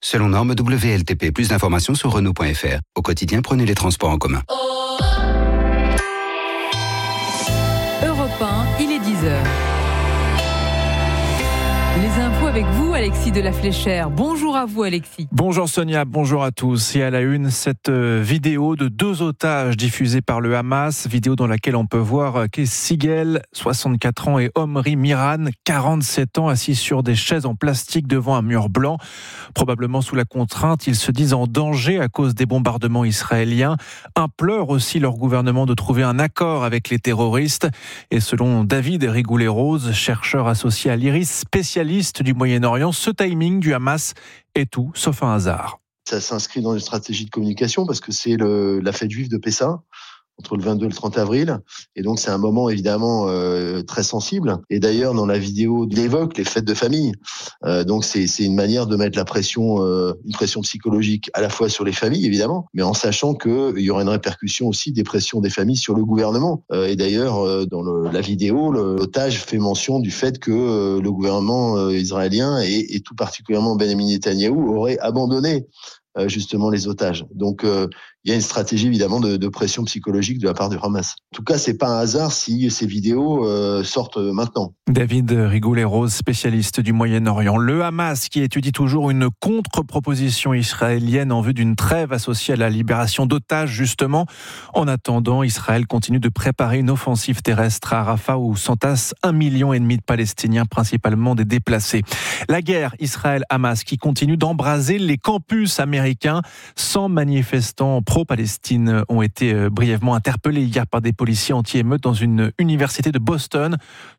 selon normes WLTP. Plus d'informations sur Renault.fr. Au quotidien, prenez les transports en commun. Europe 1, il est 10h. Les infos avec vous, Alexis de la Fléchère. Bonjour à vous, Alexis. Bonjour Sonia, bonjour à tous. Et à la une, cette vidéo de 2 otages diffusée par le Hamas, vidéo dans laquelle on peut voir Kees Sigel, 64 ans, et Omri Miran, 47 ans, assis sur des chaises en plastique devant un mur blanc. Probablement sous la contrainte, ils se disent en danger à cause des bombardements israéliens. Implorent aussi leur gouvernement de trouver un accord avec les terroristes. Et selon David Rigoulet-Rose, chercheur associé à l'IRIS, spécialiste du Moyen-Orient, ce timing du Hamas est tout sauf un hasard. Ça s'inscrit dans une stratégie de communication parce que c'est la fête juive de Pessah, entre le 22 et le 30 avril. Et donc, c'est un moment évidemment très sensible. Et d'ailleurs, dans la vidéo, il évoque les fêtes de famille. Donc, c'est une manière de mettre la pression, une pression psychologique à la fois sur les familles, évidemment, mais en sachant qu'il y aura une répercussion aussi des pressions des familles sur le gouvernement. Et d'ailleurs, dans la vidéo, l'otage fait mention du fait que le gouvernement israélien et tout particulièrement Benjamin Netanyahou aurait abandonné justement les otages. Donc, il y a une stratégie évidemment de pression psychologique de la part du Hamas. En tout cas, c'est pas un hasard si ces vidéos sortent maintenant. David Rigoulet-Rose, spécialiste du Moyen-Orient. Le Hamas qui étudie toujours une contre-proposition israélienne en vue d'une trêve associée à la libération d'otages, justement. En attendant, Israël continue de préparer une offensive terrestre à Rafah où s'entassent 1,5 million de Palestiniens, principalement des déplacés. La guerre Israël-Hamas qui continue d'embraser les campus américains. 100 manifestants pro-Palestine ont été brièvement interpellés hier par des policiers anti-émeutes dans une université de Boston.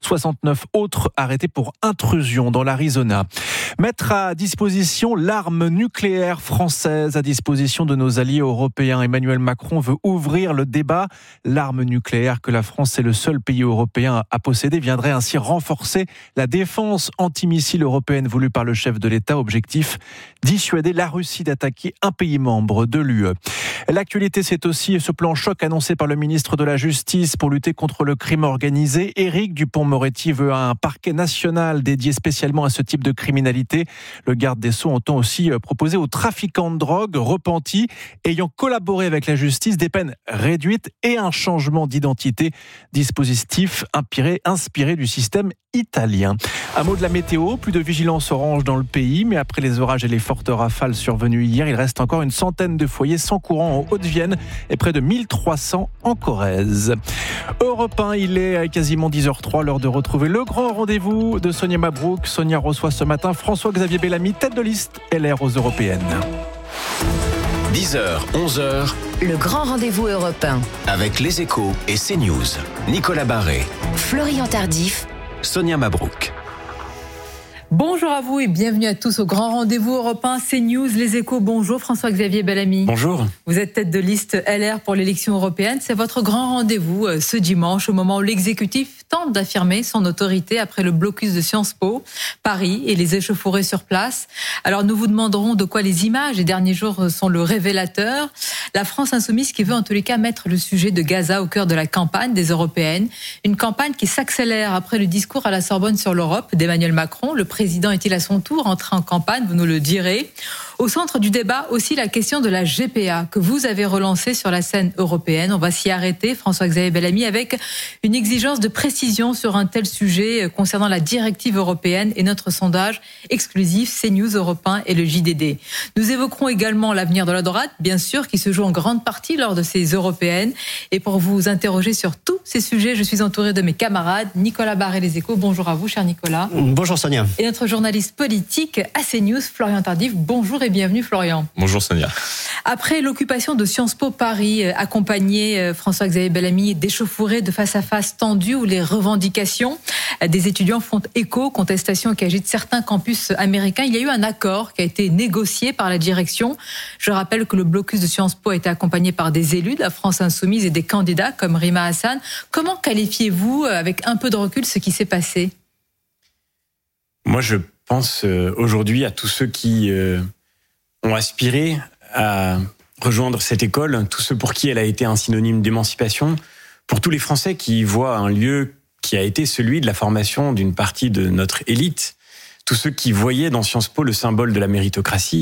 69 autres arrêtés pour intrusion dans l'Arizona. Mettre à disposition l'arme nucléaire française à disposition de nos alliés européens. Emmanuel Macron veut ouvrir le débat. L'arme nucléaire que la France est le seul pays européen à posséder viendrait ainsi renforcer la défense antimissile européenne voulue par le chef de l'État. Objectif, dissuader la Russie d'attaquer un pays membre de l'UE. L'actualité, c'est aussi ce plan choc annoncé par le ministre de la Justice pour lutter contre le crime organisé. Éric Dupond-Moretti veut un parquet national dédié spécialement à ce type de criminalité. Le garde des Sceaux entend aussi proposer aux trafiquants de drogue repentis ayant collaboré avec la justice des peines réduites et un changement d'identité. Dispositif inspiré du système italien. Un mot de la météo, plus de vigilance orange dans le pays, mais après les orages et les fortes rafales survenues hier, il reste encore une centaine de foyers sans courant en Haute-Vienne et près de 1300 en Corrèze. Europe 1, il est quasiment 10h03, l'heure de retrouver le grand rendez-vous de Sonia Mabrouk. Sonia reçoit ce matin François-Xavier Bellamy, tête de liste LR aux Européennes. 10h, 11h. Le grand rendez-vous européen. Avec Les Échos et CNews. Nicolas Barré. Florian Tardif. Sonia Mabrouk. Bonjour à vous et bienvenue à tous au grand rendez-vous européen CNews, Les Échos. Bonjour François-Xavier Bellamy. Bonjour. Vous êtes tête de liste LR pour l'élection européenne. C'est votre grand rendez-vous ce dimanche, au moment où l'exécutif tente d'affirmer son autorité après le blocus de Sciences Po, Paris et les échauffourées sur place. Alors nous vous demanderons de quoi les images des derniers jours sont le révélateur. La France insoumise qui veut en tous les cas mettre le sujet de Gaza au cœur de la campagne des européennes. Une campagne qui s'accélère après le discours à la Sorbonne sur l'Europe d'Emmanuel Macron. Le président est-il à son tour entré en campagne? Vous nous le direz. Au centre du débat aussi la question de la GPA que vous avez relancée sur la scène européenne. On va s'y arrêter, François-Xavier Bellamy, avec une exigence de précision sur un tel sujet concernant la directive européenne et notre sondage exclusif CNews Europe 1 et le JDD. Nous évoquerons également l'avenir de la droite, bien sûr, qui se joue en grande partie lors de ces européennes. Et pour vous interroger sur tous ces sujets, je suis entourée de mes camarades. Nicolas Barré, Les Échos. Bonjour à vous, cher Nicolas. Bonjour Sonia. Et notre journaliste politique à CNews, Florian Tardif. Bonjour et bienvenue Florian. Bonjour Sonia. Après l'occupation de Sciences Po Paris, accompagné François-Xavier Bellamy d'échauffourées de face à face tendues où les revendications des étudiants font écho, contestations qui agitent certains campus américains, il y a eu un accord qui a été négocié par la direction. Je rappelle que le blocus de Sciences Po a été accompagné par des élus de la France insoumise et des candidats comme Rima Hassan. Comment qualifiez-vous, avec un peu de recul, ce qui s'est passé ? Moi, je pense aujourd'hui à tous ceux qui ont aspiré à rejoindre cette école, tous ceux pour qui elle a été un synonyme d'émancipation, pour tous les Français qui voient un lieu qui a été celui de la formation d'une partie de notre élite, tous ceux qui voyaient dans Sciences Po le symbole de la méritocratie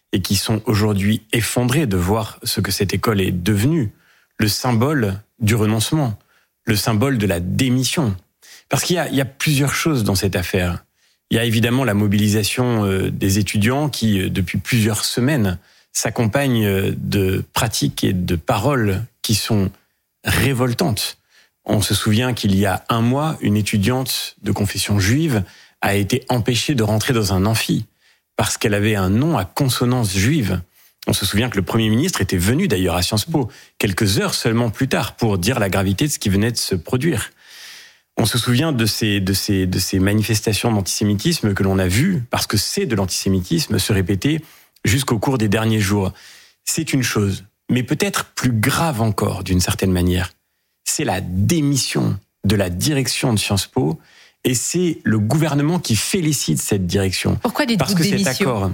et qui sont aujourd'hui effondrés de voir ce que cette école est devenue, le symbole du renoncement, le symbole de la démission. Parce qu'il y a plusieurs choses dans cette affaire. Il y a évidemment la mobilisation des étudiants qui, depuis plusieurs semaines, s'accompagnent de pratiques et de paroles qui sont révoltantes. On se souvient qu'il y a un mois, une étudiante de confession juive a été empêchée de rentrer dans un amphi parce qu'elle avait un nom à consonance juive. On se souvient que le Premier ministre était venu d'ailleurs à Sciences Po quelques heures seulement plus tard pour dire la gravité de ce qui venait de se produire. On se souvient de ces manifestations d'antisémitisme que l'on a vues, parce que c'est de l'antisémitisme, se répéter jusqu'au cours des derniers jours. C'est une chose, mais peut-être plus grave encore d'une certaine manière. C'est la démission de la direction de Sciences Po, et c'est le gouvernement qui félicite cette direction. Pourquoi dites-vous démission ? Parce que cet accord,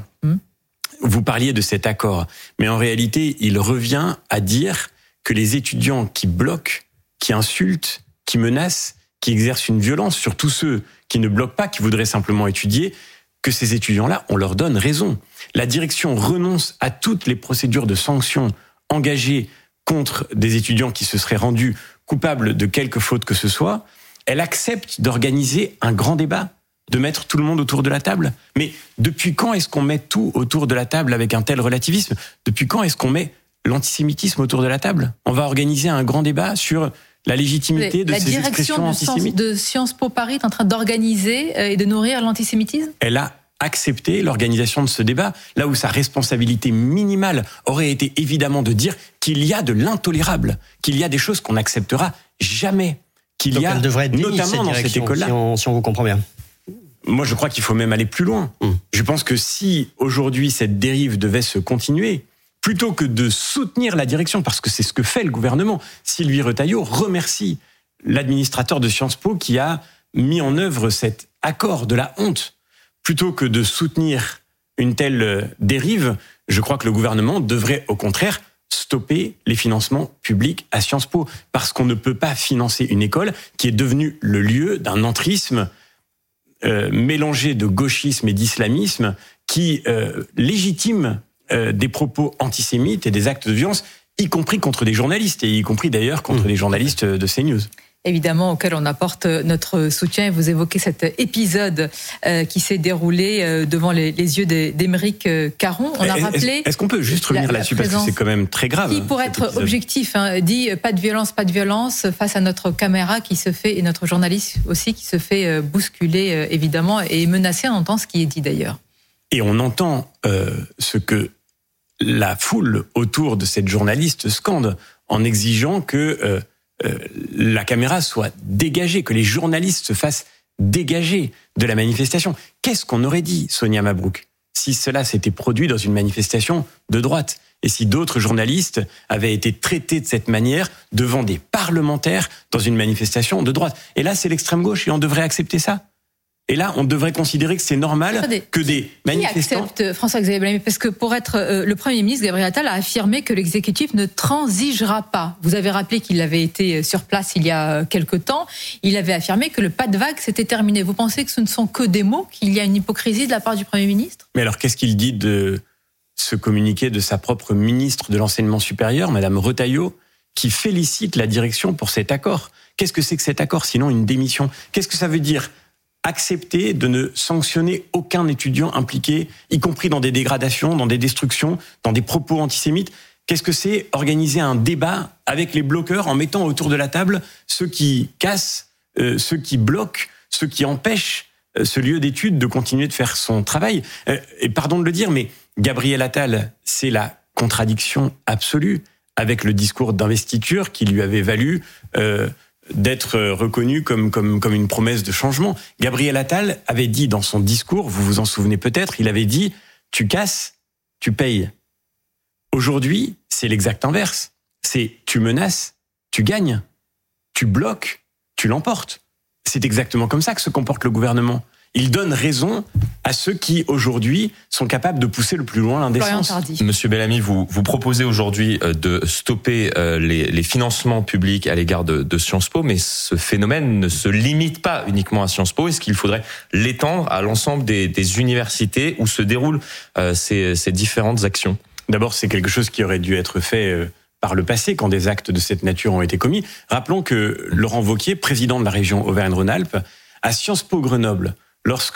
vous parliez de cet accord, mais en réalité, il revient à dire que les étudiants qui bloquent, qui insultent, qui menacent, qui exercent une violence sur tous ceux qui ne bloquent pas, qui voudraient simplement étudier, que ces étudiants-là, on leur donne raison. La direction renonce à toutes les procédures de sanctions engagées contre des étudiants qui se seraient rendus coupables de quelque faute que ce soit. Elle accepte d'organiser un grand débat, de mettre tout le monde autour de la table. Mais depuis quand est-ce qu'on met tout autour de la table avec un tel relativisme ? Depuis quand est-ce qu'on met l'antisémitisme autour de la table ? On va organiser un grand débat sur la légitimité de ces expressions antisémites. La direction de Sciences Po Paris est en train d'organiser et de nourrir l'antisémitisme ? Elle a accepté l'organisation de ce débat, là où sa responsabilité minimale aurait été évidemment de dire qu'il y a de l'intolérable, qu'il y a des choses qu'on n'acceptera jamais, qu'il Donc y a, elle devrait être notamment dans cette école-là. Si on vous comprend bien. Moi, je crois qu'il faut même aller plus loin. Je pense que si aujourd'hui cette dérive devait se continuer, plutôt que de soutenir la direction, parce que c'est ce que fait le gouvernement, Sylvie Retailleau remercie l'administrateur de Sciences Po qui a mis en œuvre cet accord de la honte. Plutôt que de soutenir une telle dérive, je crois que le gouvernement devrait au contraire stopper les financements publics à Sciences Po, parce qu'on ne peut pas financer une école qui est devenue le lieu d'un entrisme mélangé de gauchisme et d'islamisme qui légitime des propos antisémites et des actes de violence, y compris contre des journalistes, et y compris d'ailleurs contre des journalistes de CNews. Évidemment, auquel on apporte notre soutien. Et vous évoquez cet épisode qui s'est déroulé devant les yeux d'Aymeric Caron. On a rappelé... Est-ce qu'on peut juste revenir là-dessus, parce que c'est quand même très grave. Qui, pour être objectif, dit pas de violence face à notre caméra qui se fait, et notre journaliste aussi, qui se fait bousculer, évidemment, et menacer. On entend ce qui est dit d'ailleurs. Et on entend ce que la foule autour de cette journaliste scande en exigeant que la caméra soit dégagée, que les journalistes se fassent dégager de la manifestation. Qu'est-ce qu'on aurait dit, Sonia Mabrouk, si cela s'était produit dans une manifestation de droite, et si d'autres journalistes avaient été traités de cette manière devant des parlementaires dans une manifestation de droite? Et là, c'est l'extrême gauche, et on devrait accepter ça. Et là, on devrait considérer que c'est normal que des manifestants... Qui accepte, François-Xavier Bellamy? Parce que pour être le Premier ministre, Gabriel Attal a affirmé que l'exécutif ne transigera pas. Vous avez rappelé qu'il avait été sur place il y a quelque temps. Il avait affirmé que le pas de vague s'était terminé. Vous pensez que ce ne sont que des mots, qu'il y a une hypocrisie de la part du Premier ministre? Mais alors, qu'est-ce qu'il dit de ce communiqué de sa propre ministre de l'Enseignement supérieur, Madame Retailleau, qui félicite la direction pour cet accord? Qu'est-ce que c'est que cet accord, sinon une démission? Qu'est-ce que ça veut dire? Accepter de ne sanctionner aucun étudiant impliqué, y compris dans des dégradations, dans des destructions, dans des propos antisémites. Qu'est-ce que c'est organiser un débat avec les bloqueurs en mettant autour de la table ceux qui cassent, ceux qui bloquent, ceux qui empêchent ce lieu d'étude de continuer de faire son travail? Et pardon de le dire, mais Gabriel Attal, c'est la contradiction absolue avec le discours d'investiture qui lui avait valu... d'être reconnu comme une promesse de changement. Gabriel Attal avait dit dans son discours, vous vous en souvenez peut-être, il avait dit « tu casses, tu payes ». Aujourd'hui, c'est l'exact inverse. C'est « tu menaces, tu gagnes, tu bloques, tu l'emportes ». C'est exactement comme ça que se comporte le gouvernement. Il donne raison à ceux qui, aujourd'hui, sont capables de pousser le plus loin l'indécence. Monsieur Bellamy, vous proposez aujourd'hui de stopper les financements publics à l'égard de Sciences Po, mais ce phénomène ne se limite pas uniquement à Sciences Po. Est-ce qu'il faudrait l'étendre à l'ensemble des universités où se déroulent ces différentes actions ? D'abord, c'est quelque chose qui aurait dû être fait par le passé, quand des actes de cette nature ont été commis. Rappelons que Laurent Wauquiez, président de la région Auvergne-Rhône-Alpes, à Sciences Po Grenoble, lorsque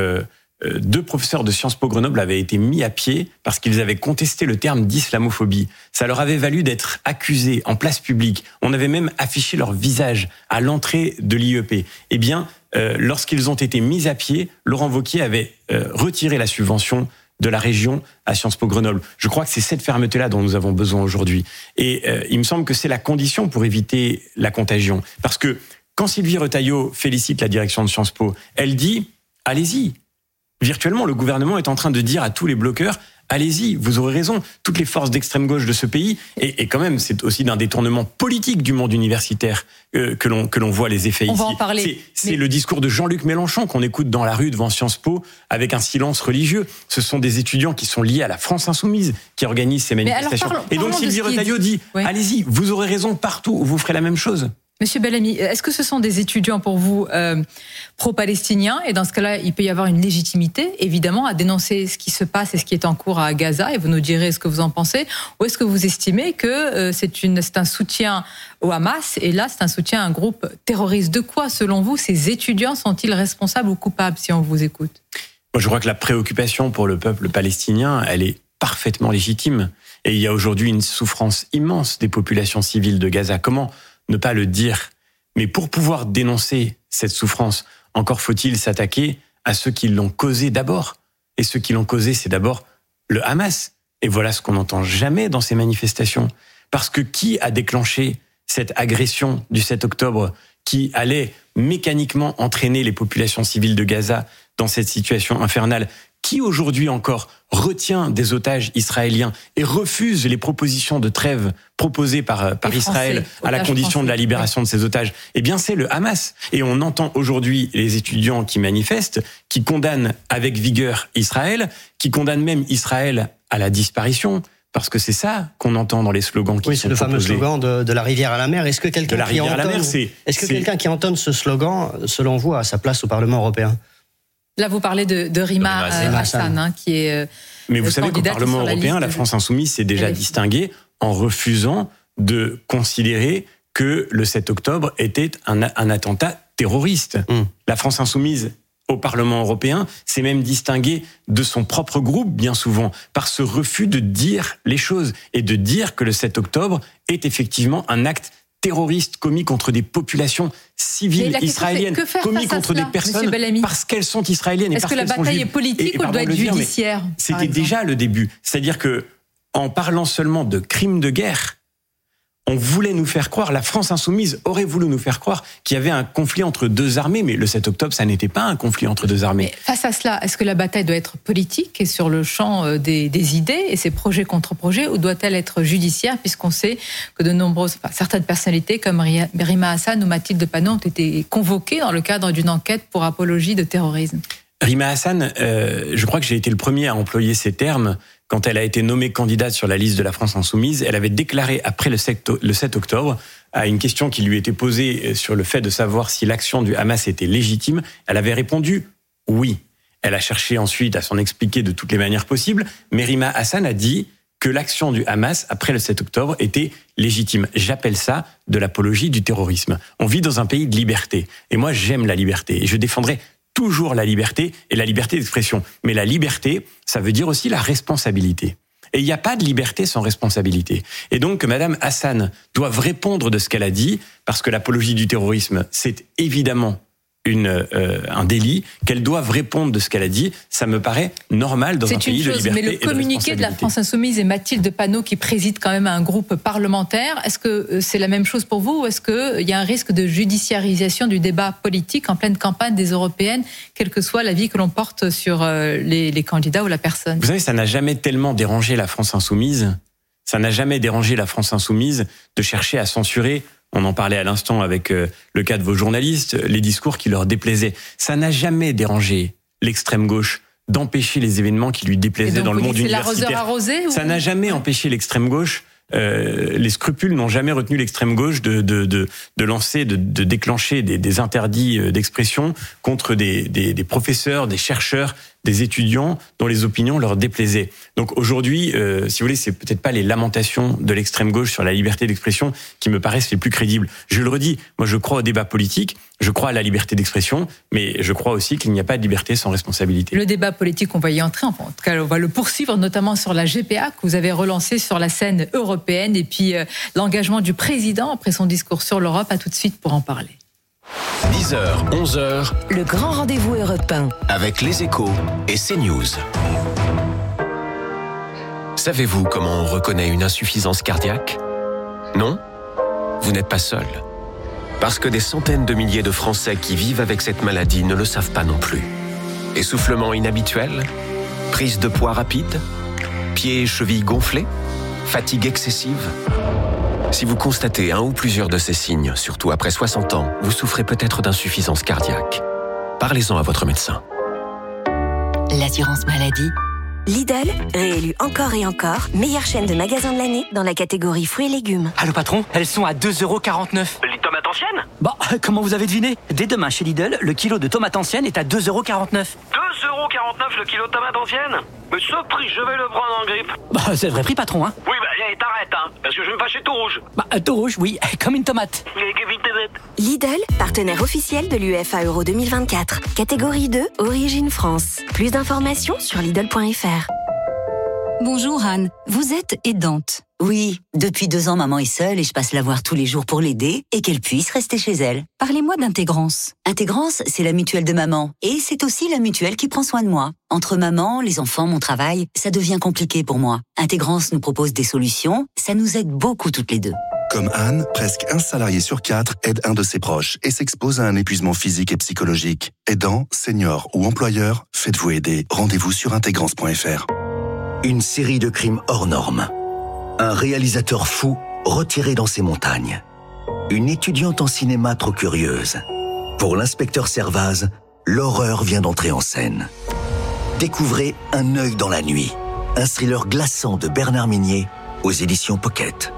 deux professeurs de Sciences Po Grenoble avaient été mis à pied parce qu'ils avaient contesté le terme d'islamophobie. Ça leur avait valu d'être accusés en place publique. On avait même affiché leur visage à l'entrée de l'IEP. Eh bien, lorsqu'ils ont été mis à pied, Laurent Wauquiez avait retiré la subvention de la région à Sciences Po Grenoble. Je crois que c'est cette fermeté-là dont nous avons besoin aujourd'hui. Et il me semble que c'est la condition pour éviter la contagion. Parce que quand Sylvie Retailleau félicite la direction de Sciences Po, elle dit « Allez-y ». Virtuellement, le gouvernement est en train de dire à tous les bloqueurs « Allez-y, vous aurez raison ». Toutes les forces d'extrême gauche de ce pays, et quand même, c'est aussi d'un détournement politique du monde universitaire que l'on voit les effets ici. On va en parler. C'est le discours de Jean-Luc Mélenchon qu'on écoute dans la rue devant Sciences Po avec un silence religieux. Ce sont des étudiants qui sont liés à la France Insoumise qui organisent ces manifestations. Et donc Sylvie Retailleau dit « Allez-y, vous aurez raison partout où vous ferez la même chose ». Monsieur Bellamy, est-ce que ce sont des étudiants pour vous pro-palestiniens ? Et dans ce cas-là, il peut y avoir une légitimité, évidemment, à dénoncer ce qui se passe et ce qui est en cours à Gaza, et vous nous direz ce que vous en pensez. Ou est-ce que vous estimez que c'est un soutien au Hamas, et là, c'est un soutien à un groupe terroriste ? De quoi, selon vous, ces étudiants sont-ils responsables ou coupables, si on vous écoute ? Moi, je crois que la préoccupation pour le peuple palestinien, elle est parfaitement légitime. Et il y a aujourd'hui une souffrance immense des populations civiles de Gaza. Comment ne pas le dire? Mais pour pouvoir dénoncer cette souffrance, encore faut-il s'attaquer à ceux qui l'ont causée d'abord. Et ceux qui l'ont causée, c'est d'abord le Hamas. Et voilà ce qu'on n'entend jamais dans ces manifestations. Parce que qui a déclenché cette agression du 7 octobre qui allait mécaniquement entraîner les populations civiles de Gaza dans cette situation infernale? Qui aujourd'hui encore retient des otages israéliens et refuse les propositions de trêve proposées par Israël à la condition de la libération de ces otages? Eh bien, c'est le Hamas. Et on entend aujourd'hui les étudiants qui manifestent, qui condamnent avec vigueur Israël, qui condamnent même Israël à la disparition. Parce que c'est ça qu'on entend dans les slogans qui sont proposés. Oui, c'est le fameux slogan de la rivière à la mer. Est-ce que quelqu'un qui entonne ce slogan, selon vous, a sa place au Parlement européen? Là, vous parlez de Rima Hassan, qui est mais vous savez qu'au Parlement européen, la France Insoumise s'est déjà distinguée en refusant de considérer que le 7 octobre était un attentat terroriste. La France Insoumise, au Parlement européen, s'est même distinguée de son propre groupe, bien souvent, par ce refus de dire les choses et de dire que le 7 octobre est effectivement un acte terroristes commis contre des populations civiles israéliennes, commis contre des personnes parce qu'elles sont israéliennes. Est-ce que la bataille est politique ou elle doit être judiciaire? C'était déjà le début. C'est-à-dire que, en parlant seulement de crimes de guerre, on voulait nous faire croire, la France Insoumise aurait voulu nous faire croire qu'il y avait un conflit entre deux armées, mais le 7 octobre, ça n'était pas un conflit entre deux armées. Mais face à cela, est-ce que la bataille doit être politique et sur le champ des idées et ces projets contre projets, ou doit-elle être judiciaire, puisqu'on sait que certaines personnalités comme Rima Hassan ou Mathilde Panot ont été convoquées dans le cadre d'une enquête pour apologie de terrorisme? Rima Hassan, je crois que j'ai été le premier à employer ces termes. Quand elle a été nommée candidate sur la liste de la France Insoumise, elle avait déclaré après le 7 octobre, à une question qui lui était posée sur le fait de savoir si l'action du Hamas était légitime, elle avait répondu oui. Elle a cherché ensuite à s'en expliquer de toutes les manières possibles, mais Rima Hassan a dit que l'action du Hamas après le 7 octobre était légitime. J'appelle ça de l'apologie du terrorisme. On vit dans un pays de liberté, et moi j'aime la liberté, et je défendrai toujours la liberté et la liberté d'expression. Mais la liberté, ça veut dire aussi la responsabilité. Et il n'y a pas de liberté sans responsabilité. Et donc, que Madame Hassan doive répondre de ce qu'elle a dit, parce que l'apologie du terrorisme, c'est évidemment un délit, qu'elle doive répondre de ce qu'elle a dit, ça me paraît normal dans un pays de liberté et de responsabilité. Mais le communiqué de la France Insoumise et Mathilde Panot, qui préside quand même un groupe parlementaire, est-ce que c'est la même chose pour vous, ou est-ce qu'il y a un risque de judiciarisation du débat politique en pleine campagne des européennes, quel que soit l'avis que l'on porte sur les candidats ou la personne? Vous savez, ça n'a jamais tellement dérangé la France Insoumise, de chercher à censurer, On en parlait à l'instant avec le cas de vos journalistes, les discours qui leur déplaisaient. Ça n'a jamais dérangé l'extrême gauche d'empêcher les événements qui lui déplaisaient dans le monde universitaire. Ça n'a jamais empêché l'extrême gauche. Les scrupules n'ont jamais retenu l'extrême gauche de lancer, de déclencher des interdits d'expression contre des professeurs, des chercheurs, des étudiants dont les opinions leur déplaisaient. Donc aujourd'hui, si vous voulez, c'est peut-être pas les lamentations de l'extrême gauche sur la liberté d'expression qui me paraissent les plus crédibles. Je le redis, moi je crois au débat politique, je crois à la liberté d'expression, mais je crois aussi qu'il n'y a pas de liberté sans responsabilité. Le débat politique, on va y entrer, enfin, en tout cas on va le poursuivre, notamment sur la GPA que vous avez relancée sur la scène européenne, et puis l'engagement du président après son discours sur l'Europe. À tout de suite pour en parler. 10h, 11h. Le grand rendez-vous européen. Avec Les Échos et CNews. Savez-vous comment on reconnaît une insuffisance cardiaque ? Non ? Vous n'êtes pas seul. Parce que des centaines de milliers de Français qui vivent avec cette maladie ne le savent pas non plus. Essoufflement inhabituel ? Prise de poids rapide ? Pieds et chevilles gonflés ? Fatigue excessive ? Si vous constatez un ou plusieurs de ces signes, surtout après 60 ans, vous souffrez peut-être d'insuffisance cardiaque. Parlez-en à votre médecin. L'assurance maladie. Lidl, réélu encore et encore, meilleure chaîne de magasins de l'année dans la catégorie fruits et légumes. Allô patron, elles sont à 2,49 €. Les tomates anciennes ? Bah, comment vous avez deviné ? Dès demain chez Lidl, le kilo de tomates anciennes est à 2,49 €. 2,49 € le kilo de tomates anciennes ? Mais ce prix, je vais le prendre en grippe. Bah, c'est le vrai prix patron, hein. Oui, bah, t'arrêtes, hein, parce que je vais me fâcher tout rouge. Bah, tout rouge, oui, comme une tomate. Lidl, partenaire officiel de l'UEFA Euro 2024. Catégorie 2, Origine France. Plus d'informations sur Lidl.fr. Bonjour Anne, vous êtes aidante. Oui, depuis 2 ans, maman est seule et je passe la voir tous les jours pour l'aider et qu'elle puisse rester chez elle. Parlez-moi d'Intégrance. Intégrance, c'est la mutuelle de maman et c'est aussi la mutuelle qui prend soin de moi. Entre maman, les enfants, mon travail, ça devient compliqué pour moi. Intégrance nous propose des solutions, ça nous aide beaucoup toutes les deux. Comme Anne, presque un salarié sur 4 aide un de ses proches et s'expose à un épuisement physique et psychologique. Aidant, senior ou employeur, faites-vous aider. Rendez-vous sur intégrance.fr. Une série de crimes hors normes. Un réalisateur fou retiré dans ses montagnes. Une étudiante en cinéma trop curieuse. Pour l'inspecteur Servaz, l'horreur vient d'entrer en scène. Découvrez Un œil dans la nuit. Un thriller glaçant de Bernard Minier aux éditions Pocket.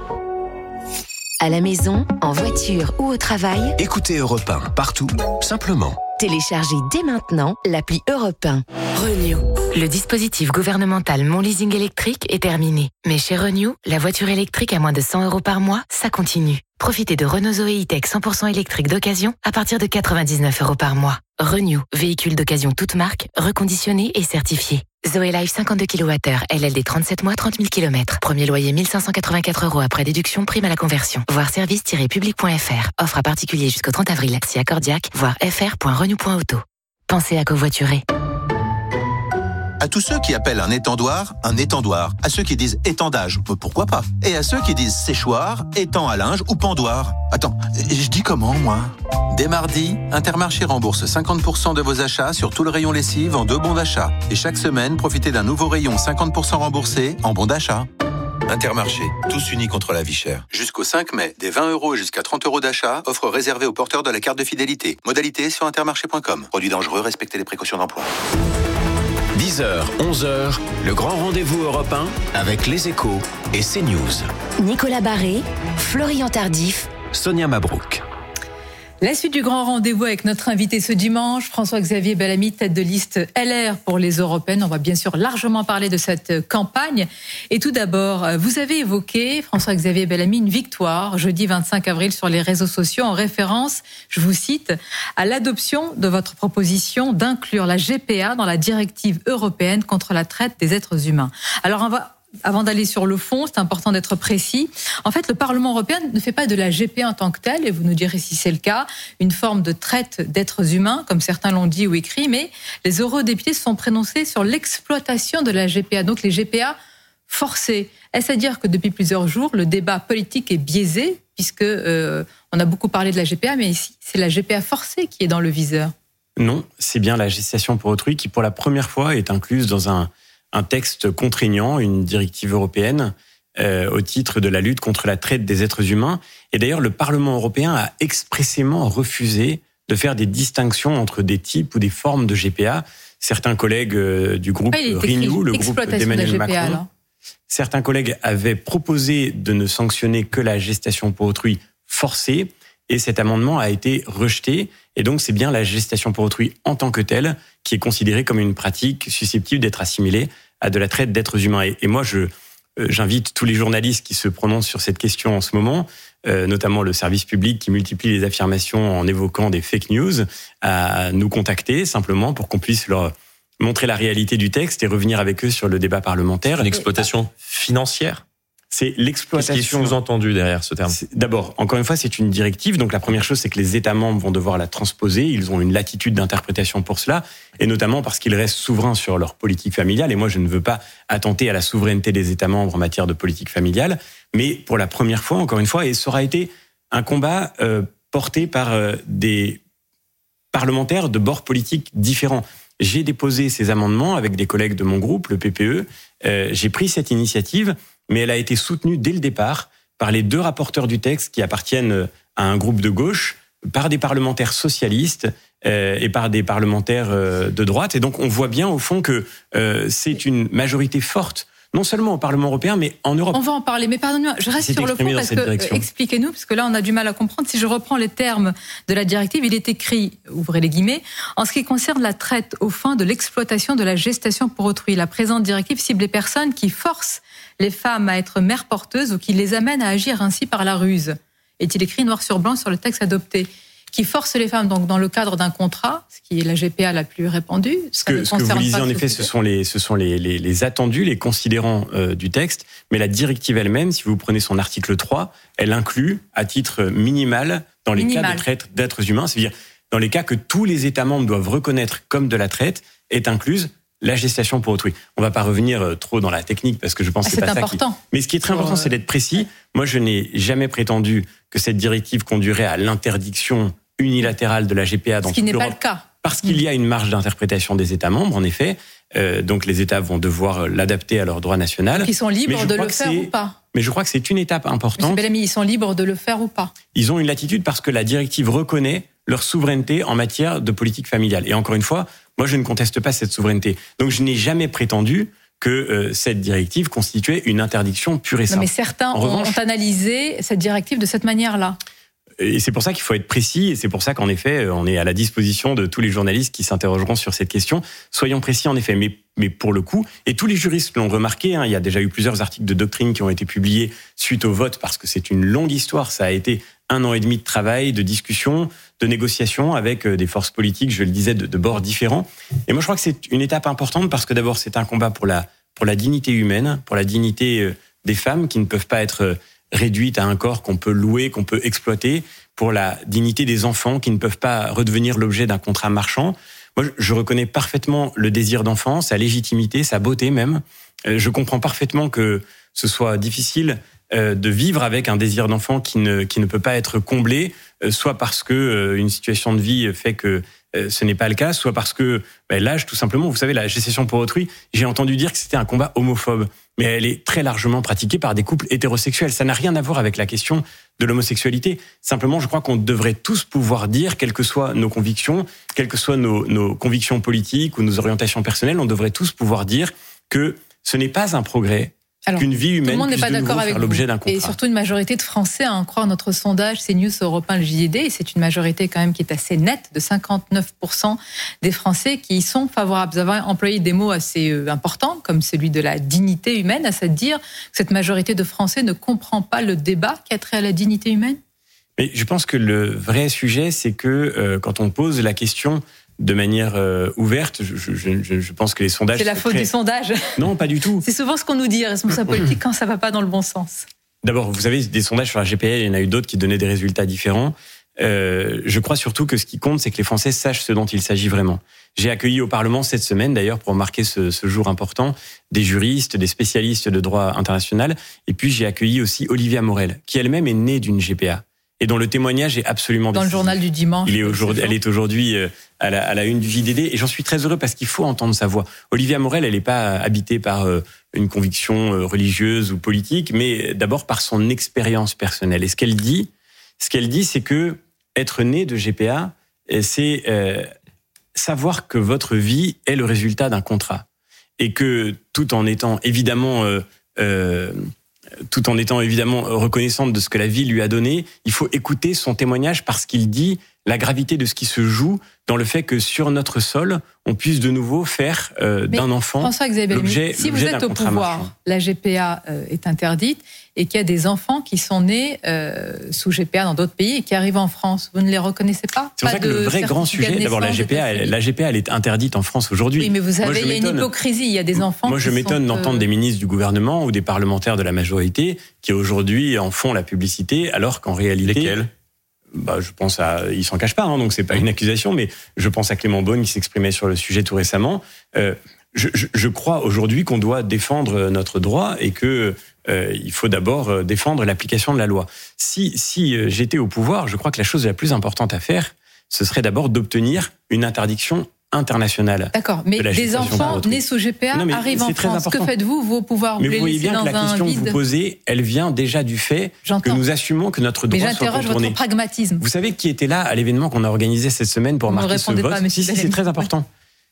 À la maison, en voiture ou au travail, Écoutez Europe 1 partout, simplement. téléchargez dès maintenant l'appli Europe 1. Renew. Le dispositif gouvernemental Mon Leasing électrique est terminé. Mais chez Renew, la voiture électrique à moins de 100 € par mois, ça continue. Profitez de Renault Zoé E-Tech 100% électrique d'occasion à partir de 99 € par mois. Renew, véhicule d'occasion toute marque, reconditionné et certifié. Zoé Life 52 kWh, LLD 37 mois, 30 000 km. Premier loyer 1584 € après déduction, prime à la conversion. Voir service-public.fr. Offre à particulier jusqu'au 30 avril. Si accordiaque, voir fr.renew.auto. Pensez à covoiturer. À tous ceux qui appellent un étendoir. À ceux qui disent étendage, pourquoi pas. Et à ceux qui disent séchoir, étang à linge ou pendoir. Attends, je dis comment, moi ? Dès mardi, Intermarché rembourse 50% de vos achats sur tout le rayon lessive en 2 bons d'achat. Et chaque semaine, profitez d'un nouveau rayon 50% remboursé en bons d'achat. Intermarché, tous unis contre la vie chère. Jusqu'au 5 mai, des 20 € et jusqu'à 30 € d'achat, offre réservée aux porteurs de la carte de fidélité. Modalité sur intermarché.com. Produit dangereux, respectez les précautions d'emploi. 10h, 11h, le grand rendez-vous européen avec Les Échos et CNews. Nicolas Barré, Florian Tardif, Sonia Mabrouk. La suite du grand rendez-vous avec notre invité ce dimanche, François-Xavier Bellamy, tête de liste LR pour les européennes. On va bien sûr largement parler de cette campagne. Et tout d'abord, vous avez évoqué, François-Xavier Bellamy, une victoire jeudi 25 avril sur les réseaux sociaux en référence, je vous cite, à l'adoption de votre proposition d'inclure la GPA dans la directive européenne contre la traite des êtres humains. Alors, avant d'aller sur le fond, c'est important d'être précis. En fait, le Parlement européen ne fait pas de la GPA en tant que telle, et vous nous direz si c'est le cas, une forme de traite d'êtres humains, comme certains l'ont dit ou écrit, mais les eurodéputés se sont prononcés sur l'exploitation de la GPA, donc les GPA forcées. Est-ce à dire que depuis plusieurs jours, le débat politique est biaisé, puisque on a beaucoup parlé de la GPA, mais ici, c'est la GPA forcée qui est dans le viseur? Non, c'est bien la gestation pour autrui qui, pour la première fois, est incluse dans un texte contraignant, une directive européenne, au titre de la lutte contre la traite des êtres humains. Et d'ailleurs, le Parlement européen a expressément refusé de faire des distinctions entre des types ou des formes de GPA. Certains collègues du groupe Renew, le groupe d'Emmanuel Macron, certains collègues avaient proposé de ne sanctionner que la gestation pour autrui forcée, et cet amendement a été rejeté. Et donc, c'est bien la gestation pour autrui en tant que telle qui est considérée comme une pratique susceptible d'être assimilée à de la traite d'êtres humains. Et moi, j'invite tous les journalistes qui se prononcent sur cette question en ce moment, notamment le service public qui multiplie les affirmations en évoquant des fake news, à nous contacter simplement pour qu'on puisse leur montrer la réalité du texte et revenir avec eux sur le débat parlementaire. Une exploitation financière ? C'est l'exploitation. Qu'est-ce qui est sous-entendu derrière ce terme ? D'abord, encore une fois, c'est une directive. Donc la première chose, c'est que les États membres vont devoir la transposer. Ils ont une latitude d'interprétation pour cela, et notamment parce qu'ils restent souverains sur leur politique familiale. Et moi, je ne veux pas attenter à la souveraineté des États membres en matière de politique familiale. Mais pour la première fois, encore une fois, et ça aura été un combat porté par des parlementaires de bords politiques différents. J'ai déposé ces amendements avec des collègues de mon groupe, le PPE. J'ai pris cette initiative, mais elle a été soutenue dès le départ par les 2 rapporteurs du texte qui appartiennent à un groupe de gauche, par des parlementaires socialistes et par des parlementaires de droite. Et donc on voit bien au fond que c'est une majorité forte, non seulement au Parlement européen, mais en Europe. On va en parler, mais pardonnez-moi, je reste sur le fond parce que, expliquez-nous, parce que là on a du mal à comprendre. Si je reprends les termes de la directive, il est écrit, ouvrez les guillemets, en ce qui concerne la traite aux fins de l'exploitation de la gestation pour autrui. La présente directive cible les personnes qui forcent les femmes à être mères porteuses ou qui les amènent à agir ainsi par la ruse. Est-il écrit noir sur blanc sur le texte adopté ? Qui force les femmes donc dans le cadre d'un contrat, ce qui est la GPA la plus répandue. Ce que vous lisez en effet, ce sont les attendus, les considérants du texte, mais la directive elle-même, si vous prenez son article 3, elle inclut à titre minimal dans les cas de traite d'êtres humains, c'est-à-dire dans les cas que tous les États membres doivent reconnaître comme de la traite, est incluse la gestation pour autrui. On ne va pas revenir trop dans la technique parce que je pense que c'est pas important. Ça. Mais ce qui est très important, c'est d'être précis. Moi, je n'ai jamais prétendu que cette directive conduirait à l'interdiction unilatérale de la GPA dans toute l'Europe. Ce qui n'est pas le cas. Parce qu'il y a une marge d'interprétation des États membres, en effet. Donc les États vont devoir l'adapter à leur droit national. Ils sont libres de le faire ou pas ? Mais je crois que c'est une étape importante. Monsieur Bellamy, ils sont libres de le faire ou pas ? Ils ont une latitude parce que la directive reconnaît leur souveraineté en matière de politique familiale. Et encore une fois, moi je ne conteste pas cette souveraineté. Donc je n'ai jamais prétendu que cette directive constituait une interdiction pure et simple. Non, mais certains ont analysé cette directive de cette manière-là. Et c'est pour ça qu'il faut être précis, et c'est pour ça qu'en effet, on est à la disposition de tous les journalistes qui s'interrogeront sur cette question. Soyons précis en effet, mais pour le coup, et tous les juristes l'ont remarqué, il y a déjà eu plusieurs articles de doctrine qui ont été publiés suite au vote, parce que c'est une longue histoire, ça a été 1 an et demi de travail, de discussion, de négociation avec des forces politiques, je le disais, de bords différents. Et moi je crois que c'est une étape importante, parce que d'abord c'est un combat pour la dignité humaine, pour la dignité des femmes qui ne peuvent pas être réduite à un corps qu'on peut louer, qu'on peut exploiter, pour la dignité des enfants qui ne peuvent pas redevenir l'objet d'un contrat marchand. Moi, je reconnais parfaitement le désir d'enfant, sa légitimité, sa beauté même. Je comprends parfaitement que ce soit difficile de vivre avec un désir d'enfant qui ne peut pas être comblé, soit parce que une situation de vie fait que ce n'est pas le cas, soit parce que l'âge, tout simplement, vous savez, la gestation pour autrui, j'ai entendu dire que c'était un combat homophobe, mais elle est très largement pratiquée par des couples hétérosexuels. Ça n'a rien à voir avec la question de l'homosexualité. Simplement, je crois qu'on devrait tous pouvoir dire, quelles que soient nos convictions, quelles que soient nos convictions politiques ou nos orientations personnelles, on devrait tous pouvoir dire que ce n'est pas un progrès. Alors, qu'une vie humaine puisse de nouveau faire l'objet d'un contrat. Et surtout une majorité de Français, à en croire notre sondage CNews Europe 1, le JDD, et c'est une majorité quand même qui est assez nette, de 59% des Français qui y sont favorables. Vous avez employé des mots assez importants, comme celui de la dignité humaine, à se dire que cette majorité de Français ne comprend pas le débat qui a trait à la dignité humaine. Mais je pense que le vrai sujet, c'est que quand on pose la question de manière ouverte, je pense que les sondages... C'est la faute du sondage. Non, pas du tout. C'est souvent ce qu'on nous dit, responsables politiques, quand ça ne va pas dans le bon sens. D'abord, vous savez, des sondages sur la GPA, il y en a eu d'autres qui donnaient des résultats différents. Je crois surtout que ce qui compte, c'est que les Français sachent ce dont il s'agit vraiment. J'ai accueilli au Parlement cette semaine, d'ailleurs, pour marquer ce jour important, des juristes, des spécialistes de droit international. Et puis, j'ai accueilli aussi Olivia Morel, qui elle-même est née d'une GPA. et dont le témoignage est absolument dans décisif. le journal du dimanche. Elle est aujourd'hui à la une du JDD, et j'en suis très heureux parce qu'il faut entendre sa voix. Olivia Morel, elle n'est pas habitée par une conviction religieuse ou politique, mais d'abord par son expérience personnelle. Et ce qu'elle dit, c'est que être né de GPA, c'est savoir que votre vie est le résultat d'un contrat, et que tout en étant évidemment reconnaissante de ce que la vie lui a donné, il faut écouter son témoignage parce qu'il dit la gravité de ce qui se joue dans le fait que sur notre sol, on puisse de nouveau faire d'un enfant l'objet si vous êtes au pouvoir, la GPA est interdite et qu'il y a des enfants qui sont nés sous GPA dans d'autres pays et qui arrivent en France. Vous ne les reconnaissez pas? C'est pour ça que le vrai grand sujet, d'abord la GPA, elle est interdite en France aujourd'hui. Oui, mais il y a une hypocrisie, il y a des enfants je m'étonne d'entendre des ministres du gouvernement ou des parlementaires de la majorité qui aujourd'hui en font la publicité, alors qu'en réalité... Lesquels ? Je pense ils s'en cachent pas, donc c'est pas une accusation, mais je pense à Clément Beaune qui s'exprimait sur le sujet tout récemment. Je crois aujourd'hui qu'on doit défendre notre droit et que il faut d'abord défendre l'application de la loi. Si j'étais au pouvoir, je crois que la chose la plus importante à faire, ce serait d'abord d'obtenir une interdiction internationale. D'accord, mais des enfants nés sous GPA arrivent en France. Que faites-vous, vous, au pouvoir? Mais vous voyez bien que la question que vous posez, elle vient déjà du fait que nous assumons que notre droit soit contourné. Mais j'interroge votre pragmatisme. Vous savez qui était là à l'événement qu'on a organisé cette semaine pour marquer ce vote? Si, c'est très important.